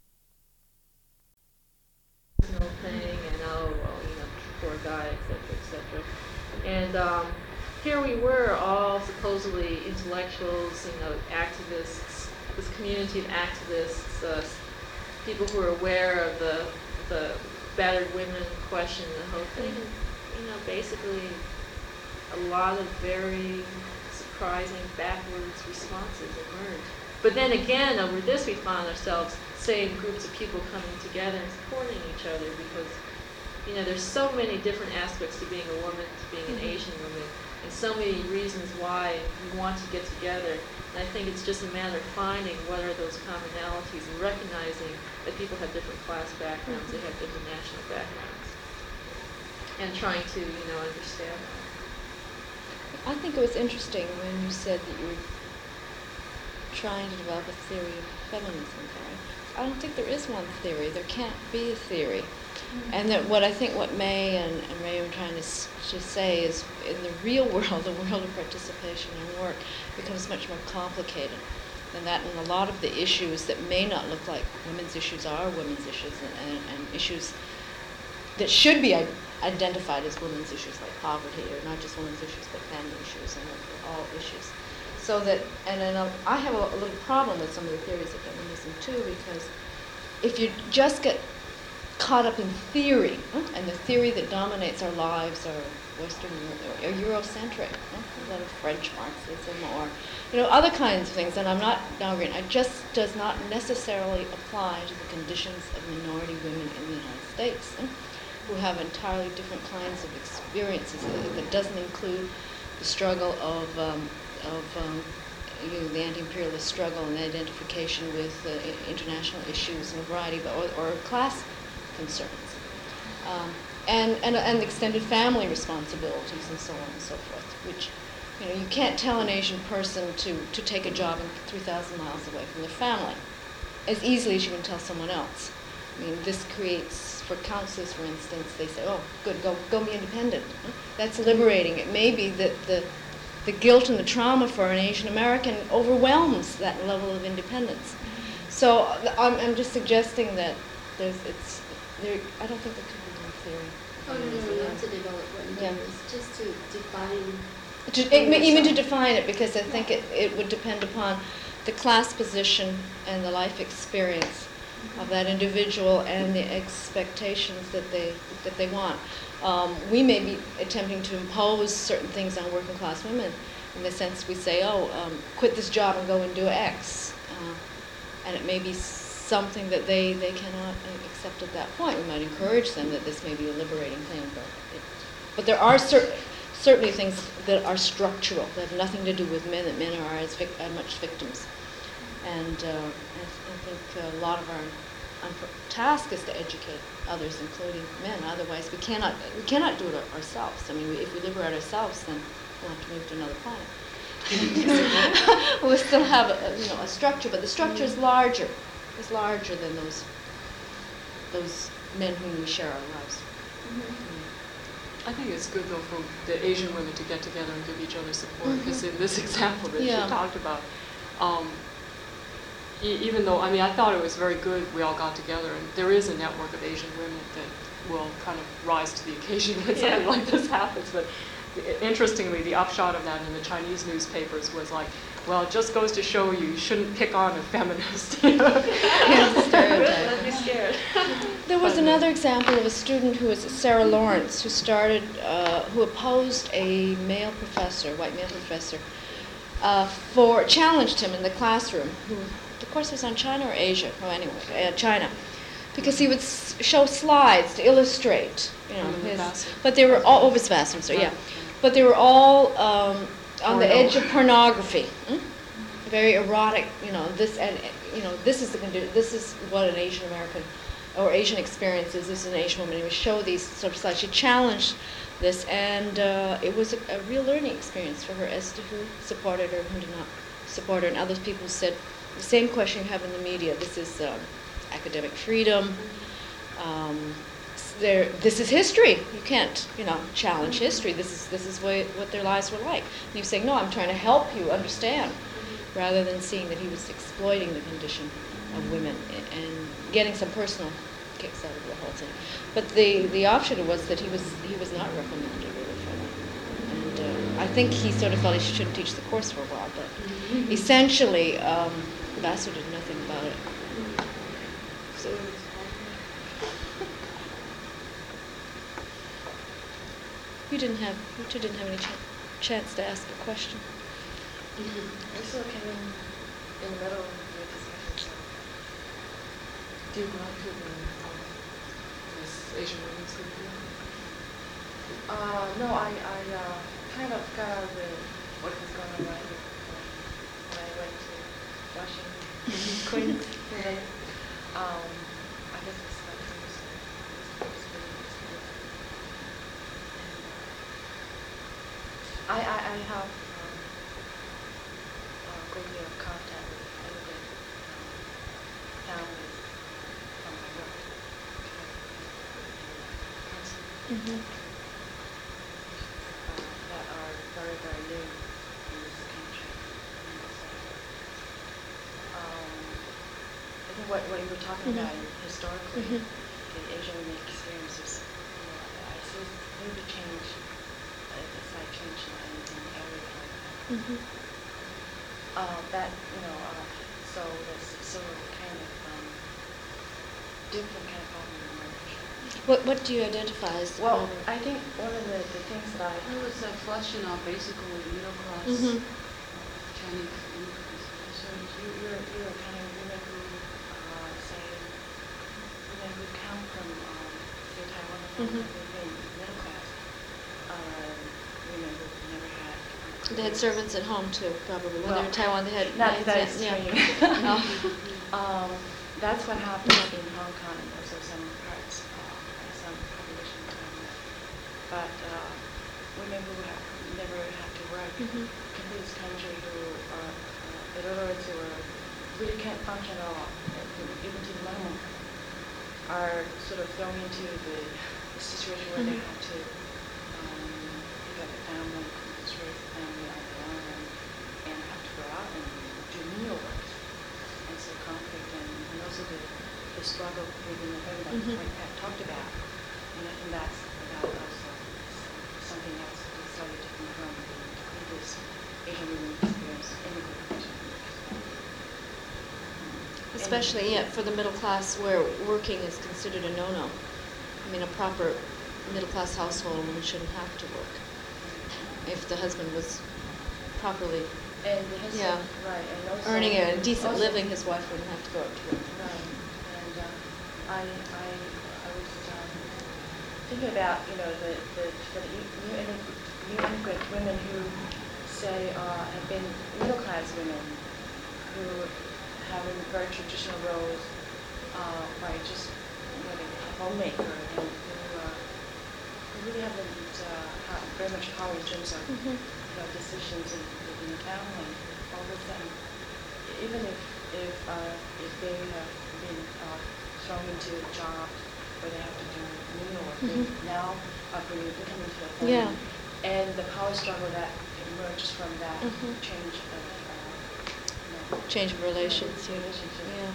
Thing, and oh, well, you know, poor guy, et cetera, et cetera. And um, here we were, all supposedly intellectuals, you know, activists, this community of activists, uh, people who are aware of the the battered women question, the whole thing. And, you know, basically, a lot of very surprising, backwards responses emerged. But then again, over this, we found ourselves same groups of people coming together and supporting each other because, you know, there's so many different aspects to being a woman, to being an Asian woman, and so many reasons why we want to get together. And I think it's just a matter of finding what are those commonalities and recognizing that people have different class backgrounds, they have different national backgrounds, and trying to, you know, understand that. I think it was interesting when you said that you were trying to develop a theory of feminism. I don't think there is one theory. There can't be a theory. Mm-hmm. And that what I think what May and, and Ray were trying to, to say is in the real world, the world of participation and work becomes much more complicated. And that in a lot of the issues that may not look like women's issues are women's issues and, and, and issues that should be identified as women's issues like poverty, or not just women's issues but family issues and all issues. So that, and then uh, I have a, a little problem with some of the theories of feminism too, because if you just get caught up in theory, huh, and the theory that dominates our lives are Western or, or Eurocentric, huh, a lot of French Marxism or, you know, other kinds of things, and I'm not downgrading, it just does not necessarily apply to the conditions of minority women in the United States, huh, who have entirely different kinds of experiences. That doesn't include the struggle of um, of um, you know, the anti-imperialist struggle and identification with uh, international issues and a variety, but, or, or class concerns, um, and, and and extended family responsibilities and so on and so forth. Which, you know, you can't tell an Asian person to to take a job in three thousand miles away from their family as easily as you can tell someone else. I mean, this creates, for counselors, for instance, they say, "Oh, good, go go be independent." That's liberating. It may be that the The guilt and the trauma for an Asian American overwhelms that level of independence. So I'm, I'm just suggesting that there's, it's, there, I don't think there could be one theory. Oh, no, no, no, not to develop one Yeah. theory, it's just to define. To, it, even to define it, because I think it, it would depend upon the class position and the life experience of that individual and the expectations that they that they want. Um, we may be attempting to impose certain things on working class women, in the sense we say, oh, um, quit this job and go and do X. Uh, and it may be something that they, they cannot accept at that point. We might encourage them that this may be a liberating thing. But, it, but there are cer- certainly things that are structural, that have nothing to do with men, that men are as vic- uh, much victims. And uh, I, I think a lot of our unfor- task is to educate others, including men. Otherwise, we cannot we cannot do it our- ourselves. I mean, we, if we liberate ourselves, then we'll have to move to another planet. We'll still have a, you know a structure, but the structure is larger. It's larger than those those men whom we share our lives. I think it's good though for the Asian women to get together and give each other support, because in this example that Yeah. she talked about, um, e- even though, I mean, I thought it was very good we all got together, and there is a network of Asian women that will kind of rise to the occasion when something Yeah. like this happens. But i- interestingly, the upshot of that in the Chinese newspapers was like, well, it just goes to show you, you shouldn't pick on a feminist. You know? I'd be scared. There was But- another example of a student who was Sarah Lawrence, who started, uh, who opposed a male professor, white male professor, uh, for challenged him in the classroom. Who, the course was on China or Asia? Oh, anyway, uh, China, because he would s- show slides to illustrate, you know, On the his. Vassar. But they were all over Vassar, so yeah, but they were all um, on the Porno. edge of pornography. Hmm? Very erotic, you know. This and you know, this is the condi- this is what an Asian American or Asian experience is. This is an Asian woman. He would show these sort of slides. She challenged this, and uh, it was a, a real learning experience for her as to who supported her and who did not support her. And other people said the same question you have in the media. This is um, academic freedom. Um, s- there, this is history. You can't, you know, challenge history. This is this is what, what their lives were like. And he was saying, no, I'm trying to help you understand, rather than seeing that he was exploiting the condition of women a- and getting some personal kicks out of the whole thing. But the, the option was that he was he was not reprimanded really for that. And uh, I think he sort of felt he shouldn't teach the course for a while. But essentially, um, Vassar did nothing about it. So you didn't have you two didn't have any ch- chance to ask a question. I still came in in the middle of the discussion. So. Do you belong to the, um, this Asian Women's Group? Uh, no, I, I uh, kind of got out of the, what was going on right here when I went to Washington, Queens. Right? Um, I guess it's like it was, it was really interesting. And, uh, I, I, I have um, a great deal of contact with immigrant um, families from my work. Mm-hmm. uh, that are very, very new in this country. And so, um, I think what, what you were talking Mhm. about historically, Mhm. the Asian women experiences, you know, I, I see a little bit change, a, a slight change in, in, in areas like that. Mm-hmm. Uh, that, you know, uh, so there's sort of kind of um, different kind of problem emerge. What what do you identify as? Well, um, I think one of the, the things that I It was a flushing of basically middle class Mhm. Chinese immigrants. So you, you're, you're kind of women who, uh, say, women who come from, um, say, Taiwan, or Mhm. who've been middle class, uh, women who've never had. um, They had careers. servants at home too, probably. When they were in Well, Taiwan, they had Not maids, that yeah. extreme. No. Um, that's what happens in Hong Kong and also some parts, uh, and some population in Taiwan. But, uh, women who have never had to work, Mhm. come to this country who are uh, illiterate or really can't function at all, uh, even to the minimum, are sort of thrown into the, the situation where they Mhm. have to um, pick up a family, just raise a family on their own, and, and have to go out and do menial work. And so conflict and, and also the, the struggle within the home that Mhm. like Pat talked about. And I think that's that also something that's slightly different from the previous Asian women experience in the group. Especially, yeah, for the middle class where working is considered a no-no. I mean, a proper middle-class household woman shouldn't have to work if the husband was properly And the husband, Yeah. right, and also earning a decent also- living. His wife wouldn't have to go out to work. Right, and uh, I, I, I was um, thinking about, you know, the, the, the new, immig- new immigrant women who say uh, have been middle-class women who have in very traditional roles, uh, white homemaker and who, uh, who really haven't uh, had very much power in terms of Mhm. you know, decisions in, within the family. All of a sudden, even if if uh, if they have been uh, thrown into a job where they have to do menial work, Mhm. they now are bringing income into the family. Yeah. And the power struggle that emerges from that Mhm. change of uh, you know, Change of relations. Yeah. relationship. Yeah.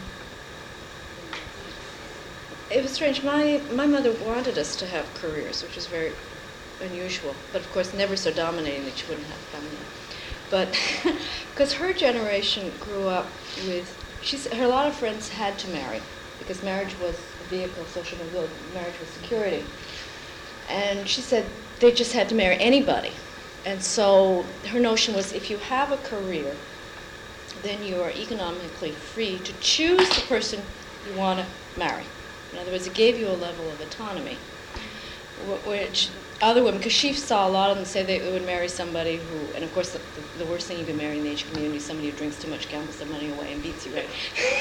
It was strange. My my mother wanted us to have careers, which was very unusual, but of course never so dominating that she wouldn't have family. But because her generation grew up with, she's her a lot of friends had to marry because marriage was a vehicle, social mobility. Marriage was security, and she said they just had to marry anybody, and so her notion was if you have a career, then you are economically free to choose the person you want to marry. In other words, it gave you a level of autonomy, wh- which other women, because she saw a lot of them say they would marry somebody who, and of course the, the worst thing you can marry in the Asian community is somebody who drinks too much, gambles their money away, and beats you, right?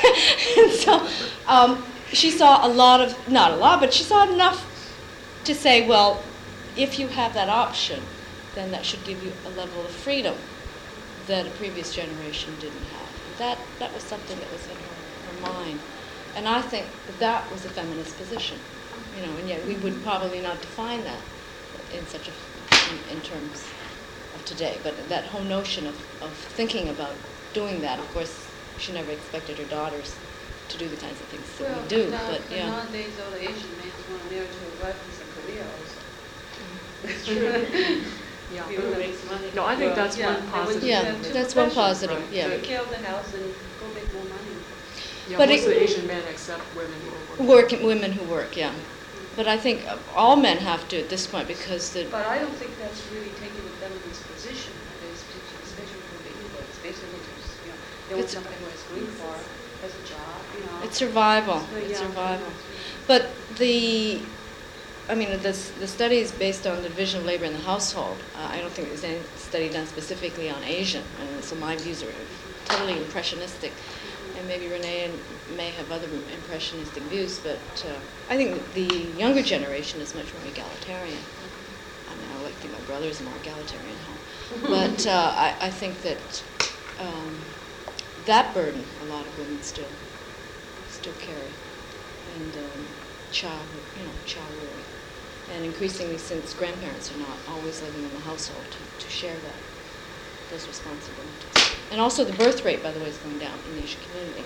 And so um, she saw a lot of, not a lot, but she saw enough to say, well, if you have that option, then that should give you a level of freedom that a previous generation didn't have. That that was something that was in her, her mind. And I think that was a feminist position, you know, and yet we would probably not define that in such a, in, in terms of today. But that whole notion of, of thinking about doing that, of course, she never expected her daughters to do the kinds of things that Well, we do, now, but yeah. nowadays all the Asian men want to marry to a wife with a career also. It's true. Yeah. People makes money. No, I think Well, that's yeah, one they want positive. to Yeah, have two that's one professions, positive, right. yeah. Take care of the house and go make more money. Yeah, But most it- of the Asian men accept women who are working. Working women who work, yeah. But I think uh, all men have to at this point because the But I don't think that's really taking the feminist position, especially especially for the English. Basically, just, you know, they want It's- somebody who has green card, has a job, you know. it's survival. So, It's yeah. survival. But the, I mean, the the study is based on the division of labor in the household. Uh, I don't think there's any study done specifically on Asian, and so my views are totally impressionistic. And maybe Renee and may have other impressionistic views, but uh, I think that the younger generation is much more egalitarian. I mean, I like to think my brothers are more egalitarian, huh? But uh, I, I think that um, that burden a lot of women still still carry, and um, child, you know, child rearing, and increasingly since grandparents are not always living in the household to, to share that those responsibilities. And also the birth rate, by the way, is going down in the Asian community.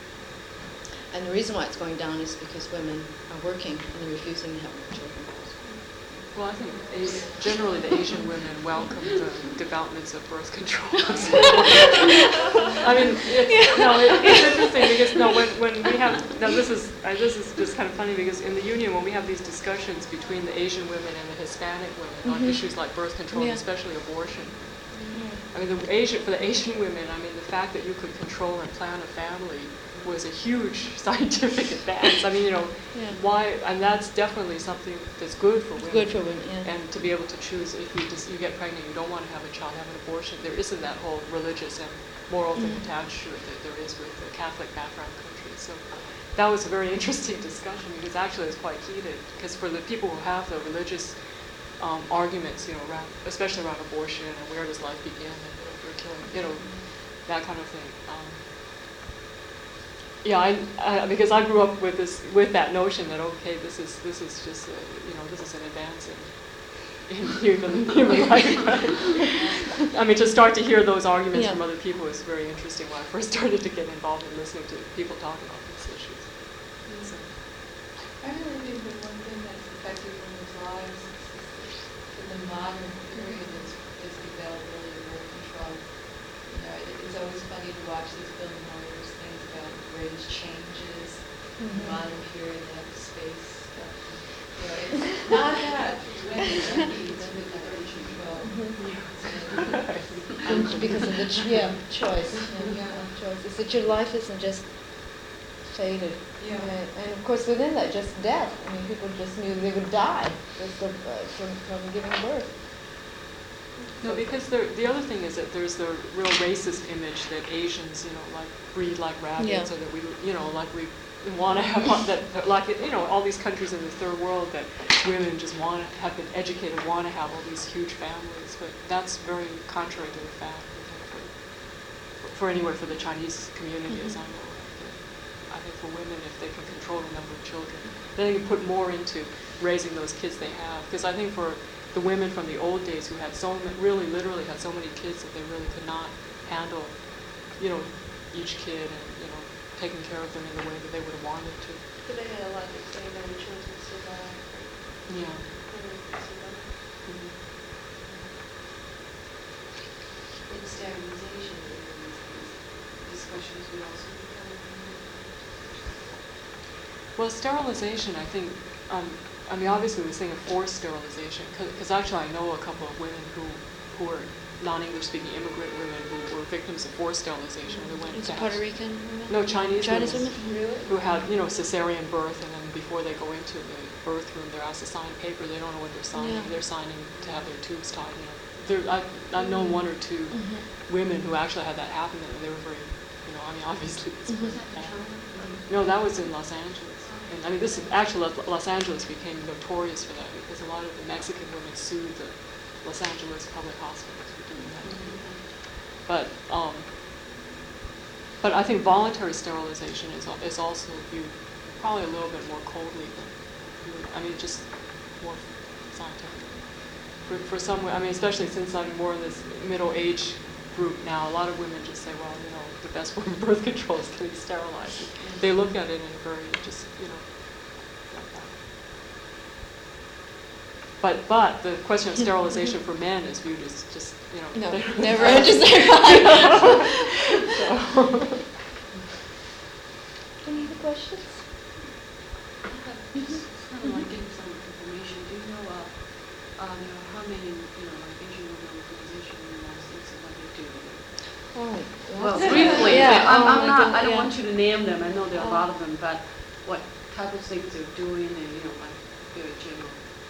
And the reason why it's going down is because women are working and they're refusing to have more children. Well, I think As- generally the Asian women welcome the developments of birth control. I mean, it's, no, it, it's interesting because no, when, when we have now this is uh, this is just kind of funny because in the union when we have these discussions between the Asian women and the Hispanic women on Mhm. issues like birth control, Yeah. and especially abortion. I mean, the Asian for the Asian women, I mean, the fact that you could control and plan a family was a huge scientific advance. I mean, you know, Yeah. why, and that's definitely something that's good for women. Good for women, yeah. And to be able to choose if you just you get pregnant, you don't want to have a child, have an abortion. There isn't that whole religious and moral thing Mm. attached to it that there is with the Catholic background countries. So that was a very interesting discussion because actually it's quite heated. Because for the people who have the religious um, arguments, you know, around, especially around abortion and where does life begin and if we're killing, you know, that kind of thing. Um, yeah, I, I, because I grew up with this, with that notion that okay, this is this is just, a, you know, this is an advance in, in human human life. Right? I mean, to start to hear those arguments Yeah. from other people is very interesting. When I first started to get involved in listening to people talk about these issues. So, I really think that one thing that's affected women's lives is, in the modern period is, is the availability of birth control. You know, it, it's always funny to watch these Bill and Moyers things about the greatest changes in the Mhm. modern period, they have space stuff. You know, it's not that women don't need the birth control. And because of the ch- yeah, choice. Yeah, Yeah. choice. It's that your life isn't just faded. Yeah. Right? And of course, within that, just death. I mean, people just knew they would die just of, uh, from, from giving birth. no, because there, the other thing is that there's the real racist image that Asians, you know, like breed like rabbits, Yeah. or that we, you know, like we want to have that, that, like, you know, all these countries in the third world that women just want to have been educated, want to have all these huge families, but that's very contrary to the fact, I think, for, for anywhere for the Chinese community, as I know it. I think for women, if they can control the number of children, then they can put more into raising those kids they have. Because I think for the women from the old days who had so many, really literally had so many kids that they really could not handle, you know, each kid and, you know, taking care of them in the way that they would have wanted to. But they had a lot to say about which ones would survive. Yeah. Mm-hmm. In sterilization, these discussions would also become. Well, sterilization, I think, um, I mean, obviously we're saying a forced sterilization, because actually I know a couple of women who, who are non-English speaking immigrant women who were victims of forced sterilization. They went It's to Puerto have- Rican women? No, Chinese, Chinese women, women? Really? who had, you know, cesarean birth, and then before they go into the birth room, they're asked to sign a paper. They don't know what they're signing. Yeah. They're signing to have their tubes tied. You know, there, I, I've known one or two Mhm. women who actually had that happen, and they were very, you know, I mean, obviously it's Mhm. very bad. No, that was in Los Angeles. And I mean, this is actually Los- Los Angeles became notorious for that because a lot of the Mexican women sued the Los Angeles public hospitals for doing that. to people. But um, but I think voluntary sterilization is al- is also viewed probably a little bit more coldly than you- I mean, just more scientific. For for some, wo- I mean, especially since I'm more in this middle age group now, a lot of women just say, well, you know, the best form of birth control is getting sterilized. They look at it in a very just, you know, like that. But but the question of sterilization for men is viewed as just, you know, No, they're- never interested. So- Any other questions? Just kind of like getting some information. Do you know uh, um, how many, you know, like Asian women organizations in the United States and what they do? Oh, Well, lots. briefly, Yeah, I'm, oh I'm my not, goodness, I don't yeah. want you to name them, I know there are a Oh. lot of them, but what type of things they're doing and, you know, like, very general.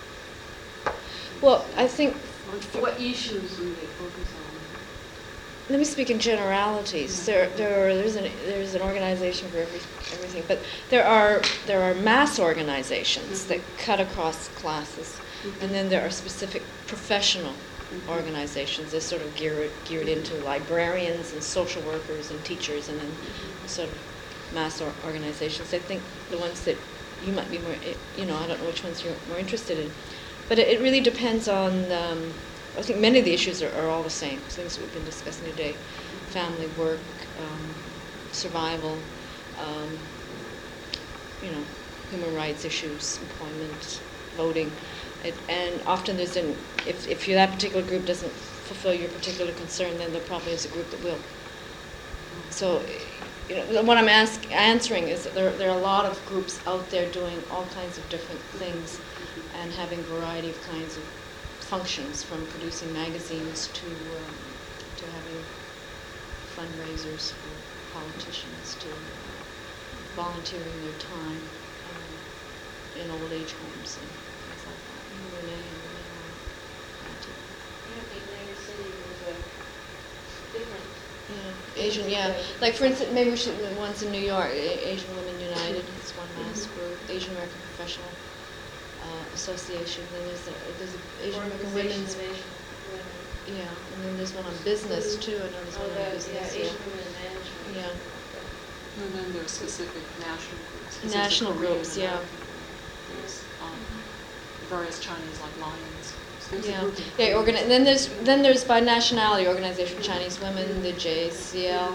Well, I think, What, what issues do they focus on? let me speak in generalities. There, there, are, there's an there's an organization for every, everything, but there are there are mass organizations that cut across classes, and then there are specific professional organizations that sort of geared geared into librarians and social workers and teachers, and then sort of mass or organizations. I think the ones that you might be more, i- you know, I don't know which ones you're more interested in, but it, it really depends on. Um, I think many of the issues are, are all the same, things that we've been discussing today: family, work, um, survival, um, you know, human rights issues, employment, voting. It, and often there's an, if, if you, that particular group doesn't fulfill your particular concern, then there probably is a group that will. So, you know, what I'm ask, answering is that there, there are a lot of groups out there doing all kinds of different things and having a variety of kinds of functions, from producing magazines to um, to having fundraisers for politicians, to volunteering their time um, in old age homes and things like that. And Renee and Renee are that too. I don't think New City was a different. Yeah, Asian, yeah. Like, for instance, maybe we should, the ones in New York, A- Asian Women United, it's one mass group, Asian American Professional uh, Association, then there's a, there's a Asian American Organization Women's, of Asian women. yeah, and then there's one on business too, I know there's Oh, one on the, yeah, business, Asian yeah. women in management. Yeah. And then there's specific national groups. 'cause there's the National Korean groups, yeah. American group. There's um, various Chinese like Lions. So there's a Yeah, group in yeah. Korea. Organi- then there's then there's by nationality organization, Chinese women, the J C L.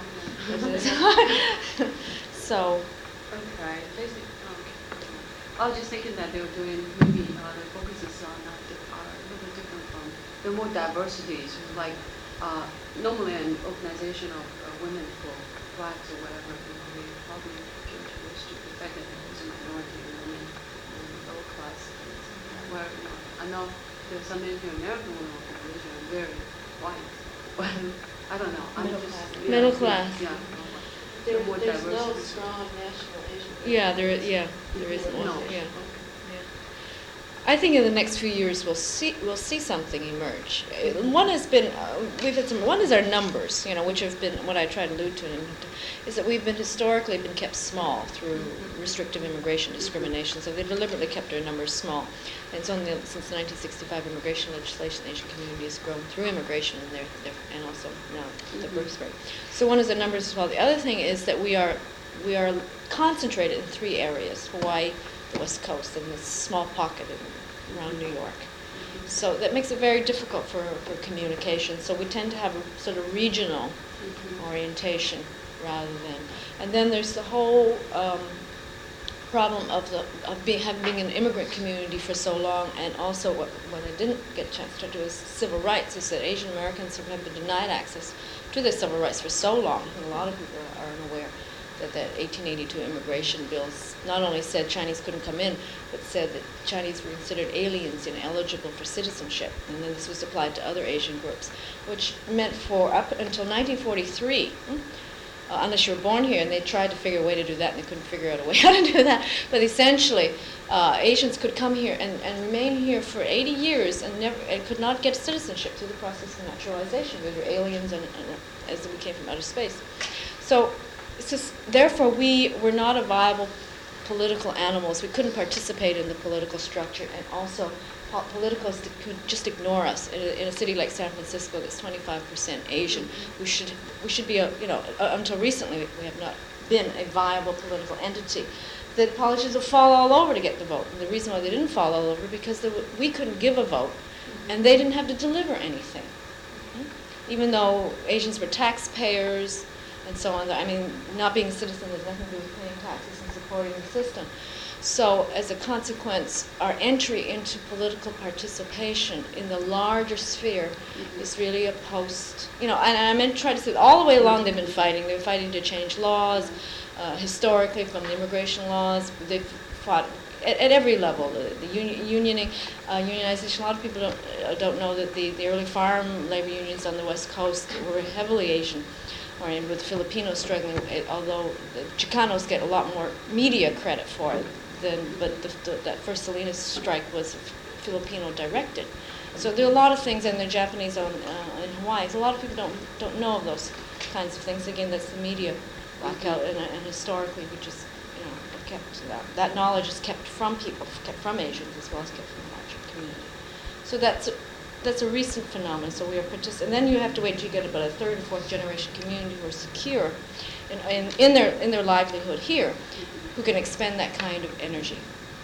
So, Okay, basic, um, I was just thinking that they were doing, maybe, uh, the focuses on, uh, di- are a little different from, they're more diversity, so like, uh, normally an organization of uh, women for blacks or whatever, you know, they probably geared towards to the fact that there's a minority of women in the lower class, where, you know, I know there's some Asian American women organization are very white, but I don't know, I'm Middle just. class. yeah, Middle yeah, class. Yeah. There, More there's no diversity. strong national Asian. yeah, there is, yeah, there is No. one, yeah. Okay. Yeah. I think in the next few years we'll see we'll see something emerge. Uh, One has been uh, we've had some. One is our numbers, you know, which have been what I tried to allude to, is that we've been historically been kept small through restrictive immigration discrimination. So they deliberately kept our numbers small, and it's only since the nineteen sixty-five immigration legislation the Asian community has grown through immigration and their, their and also now the birth rate. So one is the numbers as well. The other thing is that we are we are concentrated in three areas: Hawaii, the West Coast, and this small pocket in, around New York. So that makes it very difficult for, for communication. So we tend to have a sort of regional orientation rather than. And then there's the whole um, problem of the of being having been an immigrant community for so long, and also what, what I didn't get a chance to do is civil rights. Is that Asian Americans have been denied access to their civil rights for so long, and a lot of people are unaware that the eighteen eighty-two immigration bills not only said Chinese couldn't come in, but said that Chinese were considered aliens ineligible for citizenship. And then this was applied to other Asian groups, which meant for up until nineteen forty-three, uh, unless you were born here, and they tried to figure a way to do that, and they couldn't figure out a way how to do that. But essentially, uh, Asians could come here and, and remain here for eighty years and never and could not get citizenship through the process of naturalization. They were aliens, and, and as we came from outer space. So. It's just, therefore, we were not a viable political animals. We couldn't participate in the political structure, and also po- politicals could just ignore us. In a, in a city like San Francisco, that's twenty-five percent Asian, we should we should be a you know uh, until recently we have not been a viable political entity. The politicians will fall all over to get the vote, and the reason why they didn't fall all over because they w- we couldn't give a vote, and they didn't have to deliver anything, mm-hmm. even though Asians were taxpayers. And so on. I mean, not being a citizen has nothing to do with paying taxes and supporting the system. So, as a consequence, our entry into political participation in the larger sphere mm-hmm. is really a post, you know, and I meant to try to say all the way along they've been fighting. They've been fighting to change laws, uh, historically from the immigration laws. They've fought at, at every level, the, the union, unioning, uh, unionization. A lot of people don't, uh, don't know that the, the early farm labor unions on the West Coast were heavily Asian. Or with Filipinos struggling, it, although the Chicanos get a lot more media credit for it, than, but the, the, that first Salinas strike was Filipino directed. So there are a lot of things, and the Japanese on, uh, in Hawaii. So a lot of people don't don't know of those kinds of things. Again, that's the media blackout, and, and historically we just you know kept that that knowledge is kept from people, kept from Asians as well as kept from the larger community. So that's. That's a recent phenomenon. So we are partic- and then you have to wait till you get about a third or fourth generation community who are secure in, in, in their in their livelihood here, who can expend that kind of energy.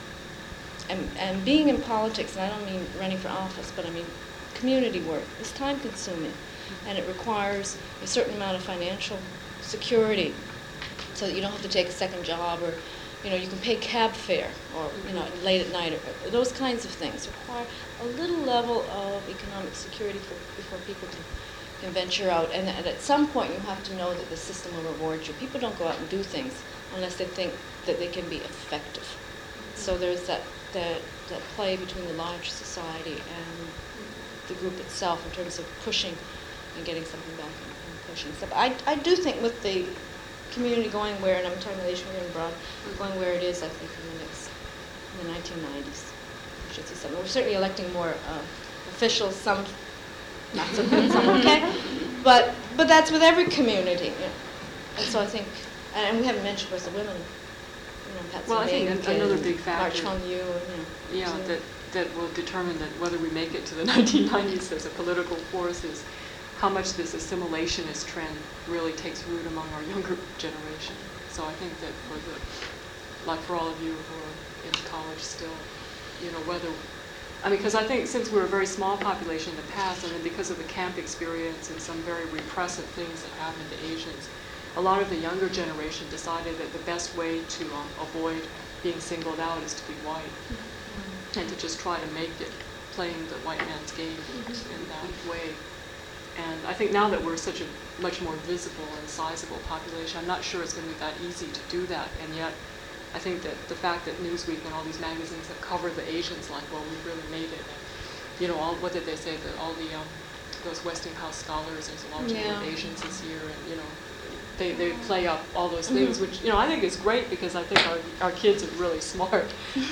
And and being in politics, and I don't mean running for office, but I mean community work, is time consuming, and it requires a certain amount of financial security, so that you don't have to take a second job, or you know, you can pay cab fare, or you know, late at night, or, or those kinds of things require a little level of economic security for, before people can, can venture out. And, and at some point, you have to know that the system will reward you. People don't go out and do things unless they think that they can be effective. So there's that that, that play between the large society and the group itself in terms of pushing and getting something back and, and pushing stuff. I I do think with the community going where, and I'm talking about Asian community abroad, going where it is, I think, in the next, in the nineteen nineties. We should see something. We're certainly electing more uh, officials, some not so good, some okay. But but that's with every community. You know. And so I think, and we haven't mentioned, of course, the women. You know, Patsy well, I think Mink another big factor. March Hong Yu. You know, yeah, so that, that will determine that whether we make it to the nineteen nineties as a political force is how much this assimilationist trend really takes root among our younger generation. So I think that for the, like for all of you who are in college still, you know, whether, I mean, because I think since we were a very small population in the past, and then because of the camp experience and some very repressive things that happened to Asians, a lot of the younger generation decided that the best way to um, avoid being singled out is to be white, mm-hmm. and to just try to make it playing the white man's game mm-hmm. in that way. And I think now that we're such a much more visible and sizable population, I'm not sure it's going to be that easy to do that. And yet, I think that the fact that Newsweek and all these magazines have covered the Asians like, well, we've really made it. And, you know, all what did they say? That all the um, those Westinghouse scholars, there's a large number yeah. of Asians this year, and you know, they, they play up all those things, which, you know, I think is great because I think our, our kids are really smart.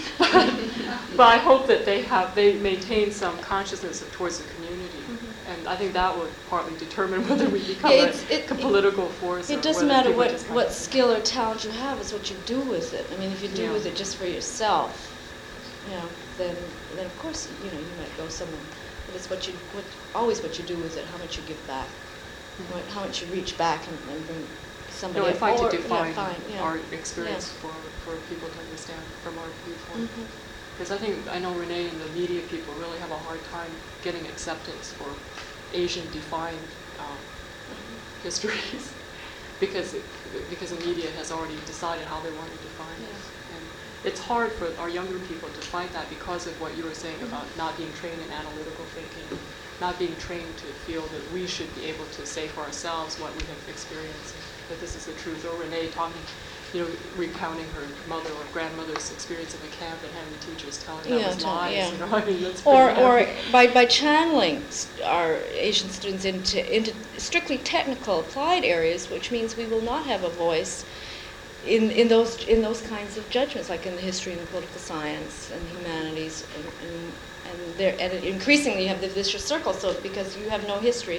But I hope that they have, they maintain some consciousness towards the community. And I think that would partly determine whether we become Yeah, a, it's- it- a political force. It or doesn't whether matter people what, just what have- skill or talent you have, it's what you do with it. I mean, if you do Yeah. with it just for yourself, you know, then, then of course, you know, you might go somewhere. But it's what you, what, always what you do with it, how much you give back, what, how much you reach back and, and bring somebody No, I else- find or- to yeah, define fine, yeah. our experience Yeah. for, for people to understand from our viewpoint. Mhm. Because I think, I know Renee and the media people really have a hard time getting acceptance for Asian-defined um, histories, because it, because the media has already decided how they want to define it. And it's hard for our younger people to fight that because of what you were saying about not being trained in analytical thinking, not being trained to feel that we should be able to say for ourselves what we have experienced, that this is the truth. Or Renee talking, you know, recounting her mother or grandmother's experience of a camp and having teachers telling that Yeah, was tell- lies. yeah. You know, I mean, that's Or, pretty or heavy. by, by channeling s- our Asian students into, into strictly technical applied areas, which means we will not have a voice in, in those in those kinds of judgments, like in the history and the political science and the humanities, and, and, and, there, and increasingly you have the vicious circle. So because you have no history,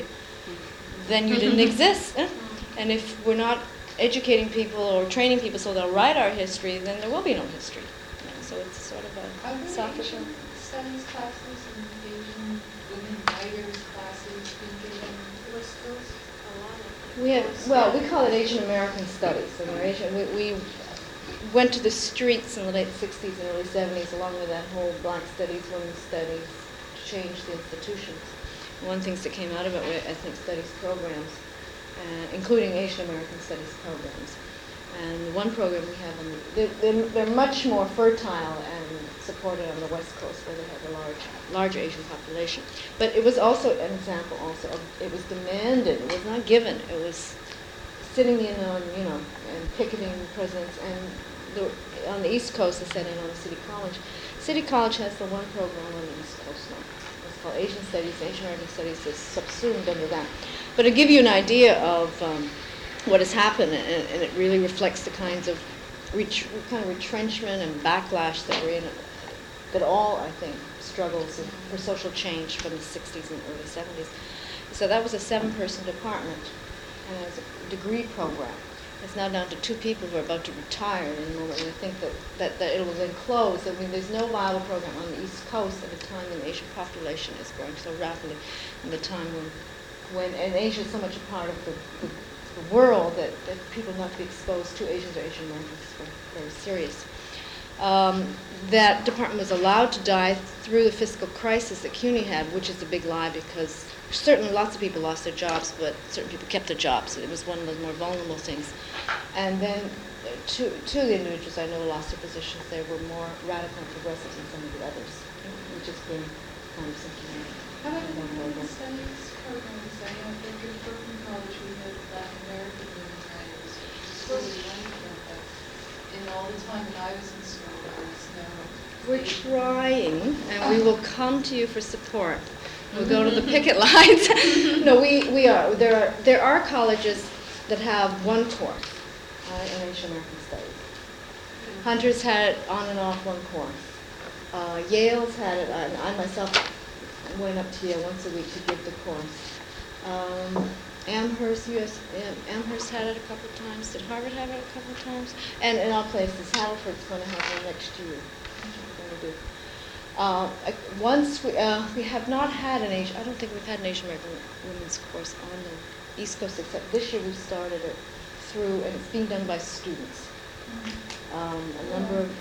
then you didn't exist. eh? And if we're not educating people or training people so they'll write our history, then there will be no history. You know, so it's sort of Are a there selfish. Asian studies classes and Asian women writers classes being given in West Coast? A lot of We had, well, we call it Asian American Studies. And we're Asian, we, we went to the streets in the late sixties and early seventies, along with that whole Black Studies, Women's Studies, to change the institutions. One of the things that came out of it were ethnic studies programs, uh, including Asian American Studies programs. And one program we have, on the, they're, they're, they're much more fertile and supported on the West Coast, where they have a large, larger Asian population. But it was also an example also of, it was demanded, it was not given, it was sitting in on, you know, and picketing presidents. And the, on the East Coast, they set in on the City College. City College has the one program on the East Coast now. It's called Asian Studies. Asian American Studies is subsumed under that. But to give you an idea of um, what has happened, and, and it really reflects the kinds of ret- kind of retrenchment and backlash that we're in, that all, I think, struggles of, for social change from the sixties and early seventies. So that was a seven-person department, and it was a degree program. It's now down to two people who are about to retire in a moment, and I think that, that, that it will then close. I mean, there's no viable program on the East Coast at a time when the Asian population is growing so rapidly, and the time when, when and Asia is so much a part of the, the, the world that, that people not to be exposed to Asians or Asian Americans is very, very serious. Um, that department was allowed to die through the fiscal crisis that CUNY had, which is a big lie because certainly lots of people lost their jobs, but certain people kept their jobs. It was one of the more vulnerable things. And then uh, two, two of the individuals I know lost their positions. They were more radical and progressive than some of the others, which has been kind of something. How about in the women's studies programs? I know that at Brooklyn College we had Black American women writers, which is really wonderful, but in all the time that I was in school, there was no... We're trying, and we will come to you for support. We'll go to the picket lines. No, we, we are. There are there are colleges that have one course uh, in Asian American Studies. Hunter's had it on and off one course. Uh, Yale's had it. And I myself went up to Yale once a week to give the course. Um, Amherst, U S Am- Amherst had it a couple of times. Did Harvard have it a couple of times? And in all places, Haverford's going to have one next year. Going to do. Uh, I- once we, uh, we have not had an Asian, I don't think we've had an Asian American women's course on the East Coast, except this year we've started it through, and it's being done by students. Um, a number of,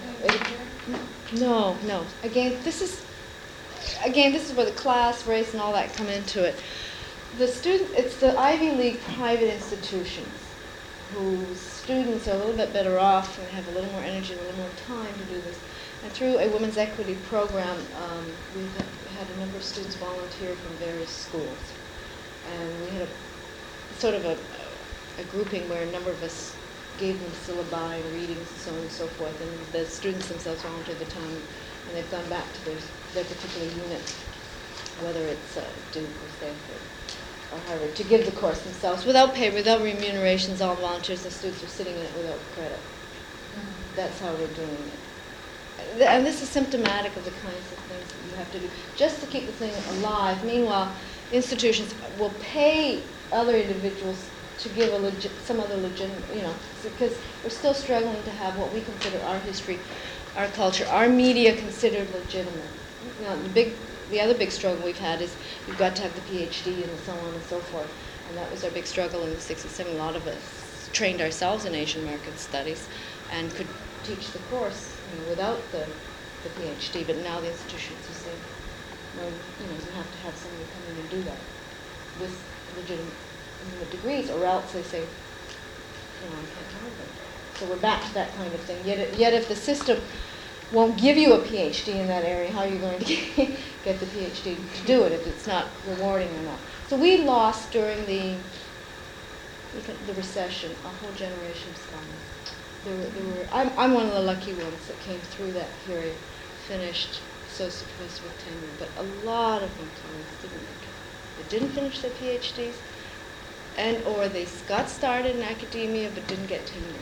it, no, no. Again, this is, again, this is where the class, race, and all that come into it. The student, it's the Ivy League private institutions whose students are a little bit better off and have a little more energy, a little more time to do this. And through a women's equity program, um, we've had, had a number of students volunteer from various schools. And we had a sort of a, a grouping where a number of us gave them syllabi and readings and so on and so forth. And the students themselves volunteered the time, and they've gone back to their, their particular unit, whether it's uh, Duke or Stanford. or Harvard to give the course themselves without pay, without remunerations. All volunteers and students are sitting in it without credit. That's how we're doing it. Th- And this is symptomatic of the kinds of things that you have to do just to keep the thing alive. Meanwhile, institutions will pay other individuals to give a legit, some other legitimate, you know, because we're still struggling to have what we consider our history, our culture, our media considered legitimate. You know, the big, the other big struggle we've had is you've got to have the PhD and so on and so forth. And that was our big struggle in the sixties, seventies. A lot of us trained ourselves in Asian American studies and could teach the course, you know, without the, the PhD. But now the institutions are saying, well, you know, you have to have somebody come in and do that with legitimate, legitimate degrees, or else they say, you know, I can't have them. So we're back to that kind of thing. Yet, it, yet if the system won't give you a PhD in that area, how are you going to get, get the PhD to do it if it's not rewarding or not? So we lost during the the recession a whole generation of scholars. There were, there were, I'm, I'm one of the lucky ones that came through that period, finished associate professor with tenure, but a lot of my colleagues didn't make it. They didn't finish their PhDs, and or they got started in academia but didn't get tenure.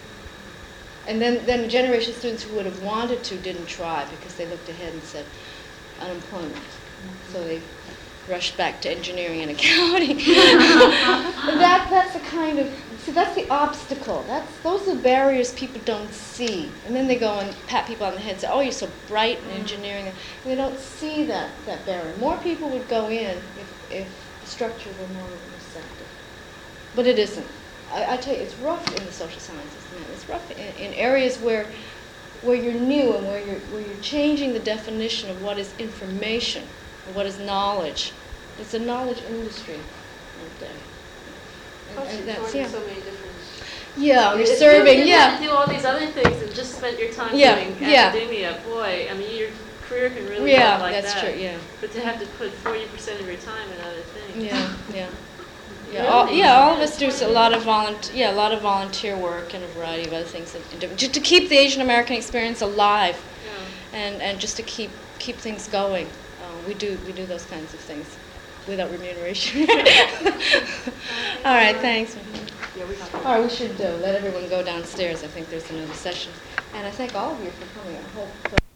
And then, then a generation of students who would have wanted to didn't try because they looked ahead and said unemployment. Mm-hmm. So they rushed back to engineering and accounting. that, that's the kind of, see, that's the obstacle. That's, those are the barriers people don't see. And then they go and pat people on the head and say, oh, you're so bright in engineering. And they don't see that, that barrier. More people would go in if, if the structure were more receptive. But it isn't. I, I tell you, it's rough in the social sciences, man. It's rough in, in areas where where you're new and where you're where you're changing the definition of what is information and what is knowledge. It's a knowledge industry out there. Plus And- and you're that's- joining yeah. so many different. Yeah, you're If you- serving. if you Yeah. had to do all these other things and just spent your time Yeah, doing yeah. academia, boy, I mean, your career can really Yeah, go like that's that. true. Yeah. But to have to put forty percent of your time in other things. Yeah. Yeah. Yeah, Really? all, yeah, all of us do a lot of volunteer, yeah, a lot of volunteer work and a variety of other things, that, just to keep the Asian American experience alive, Yeah. and, and just to keep keep things going. Uh, we do we do those kinds of things without remuneration. All right, thanks. Yeah, we got All right, we should uh, let everyone go downstairs. I think there's another session, and I thank all of you for coming. I hope. Uh,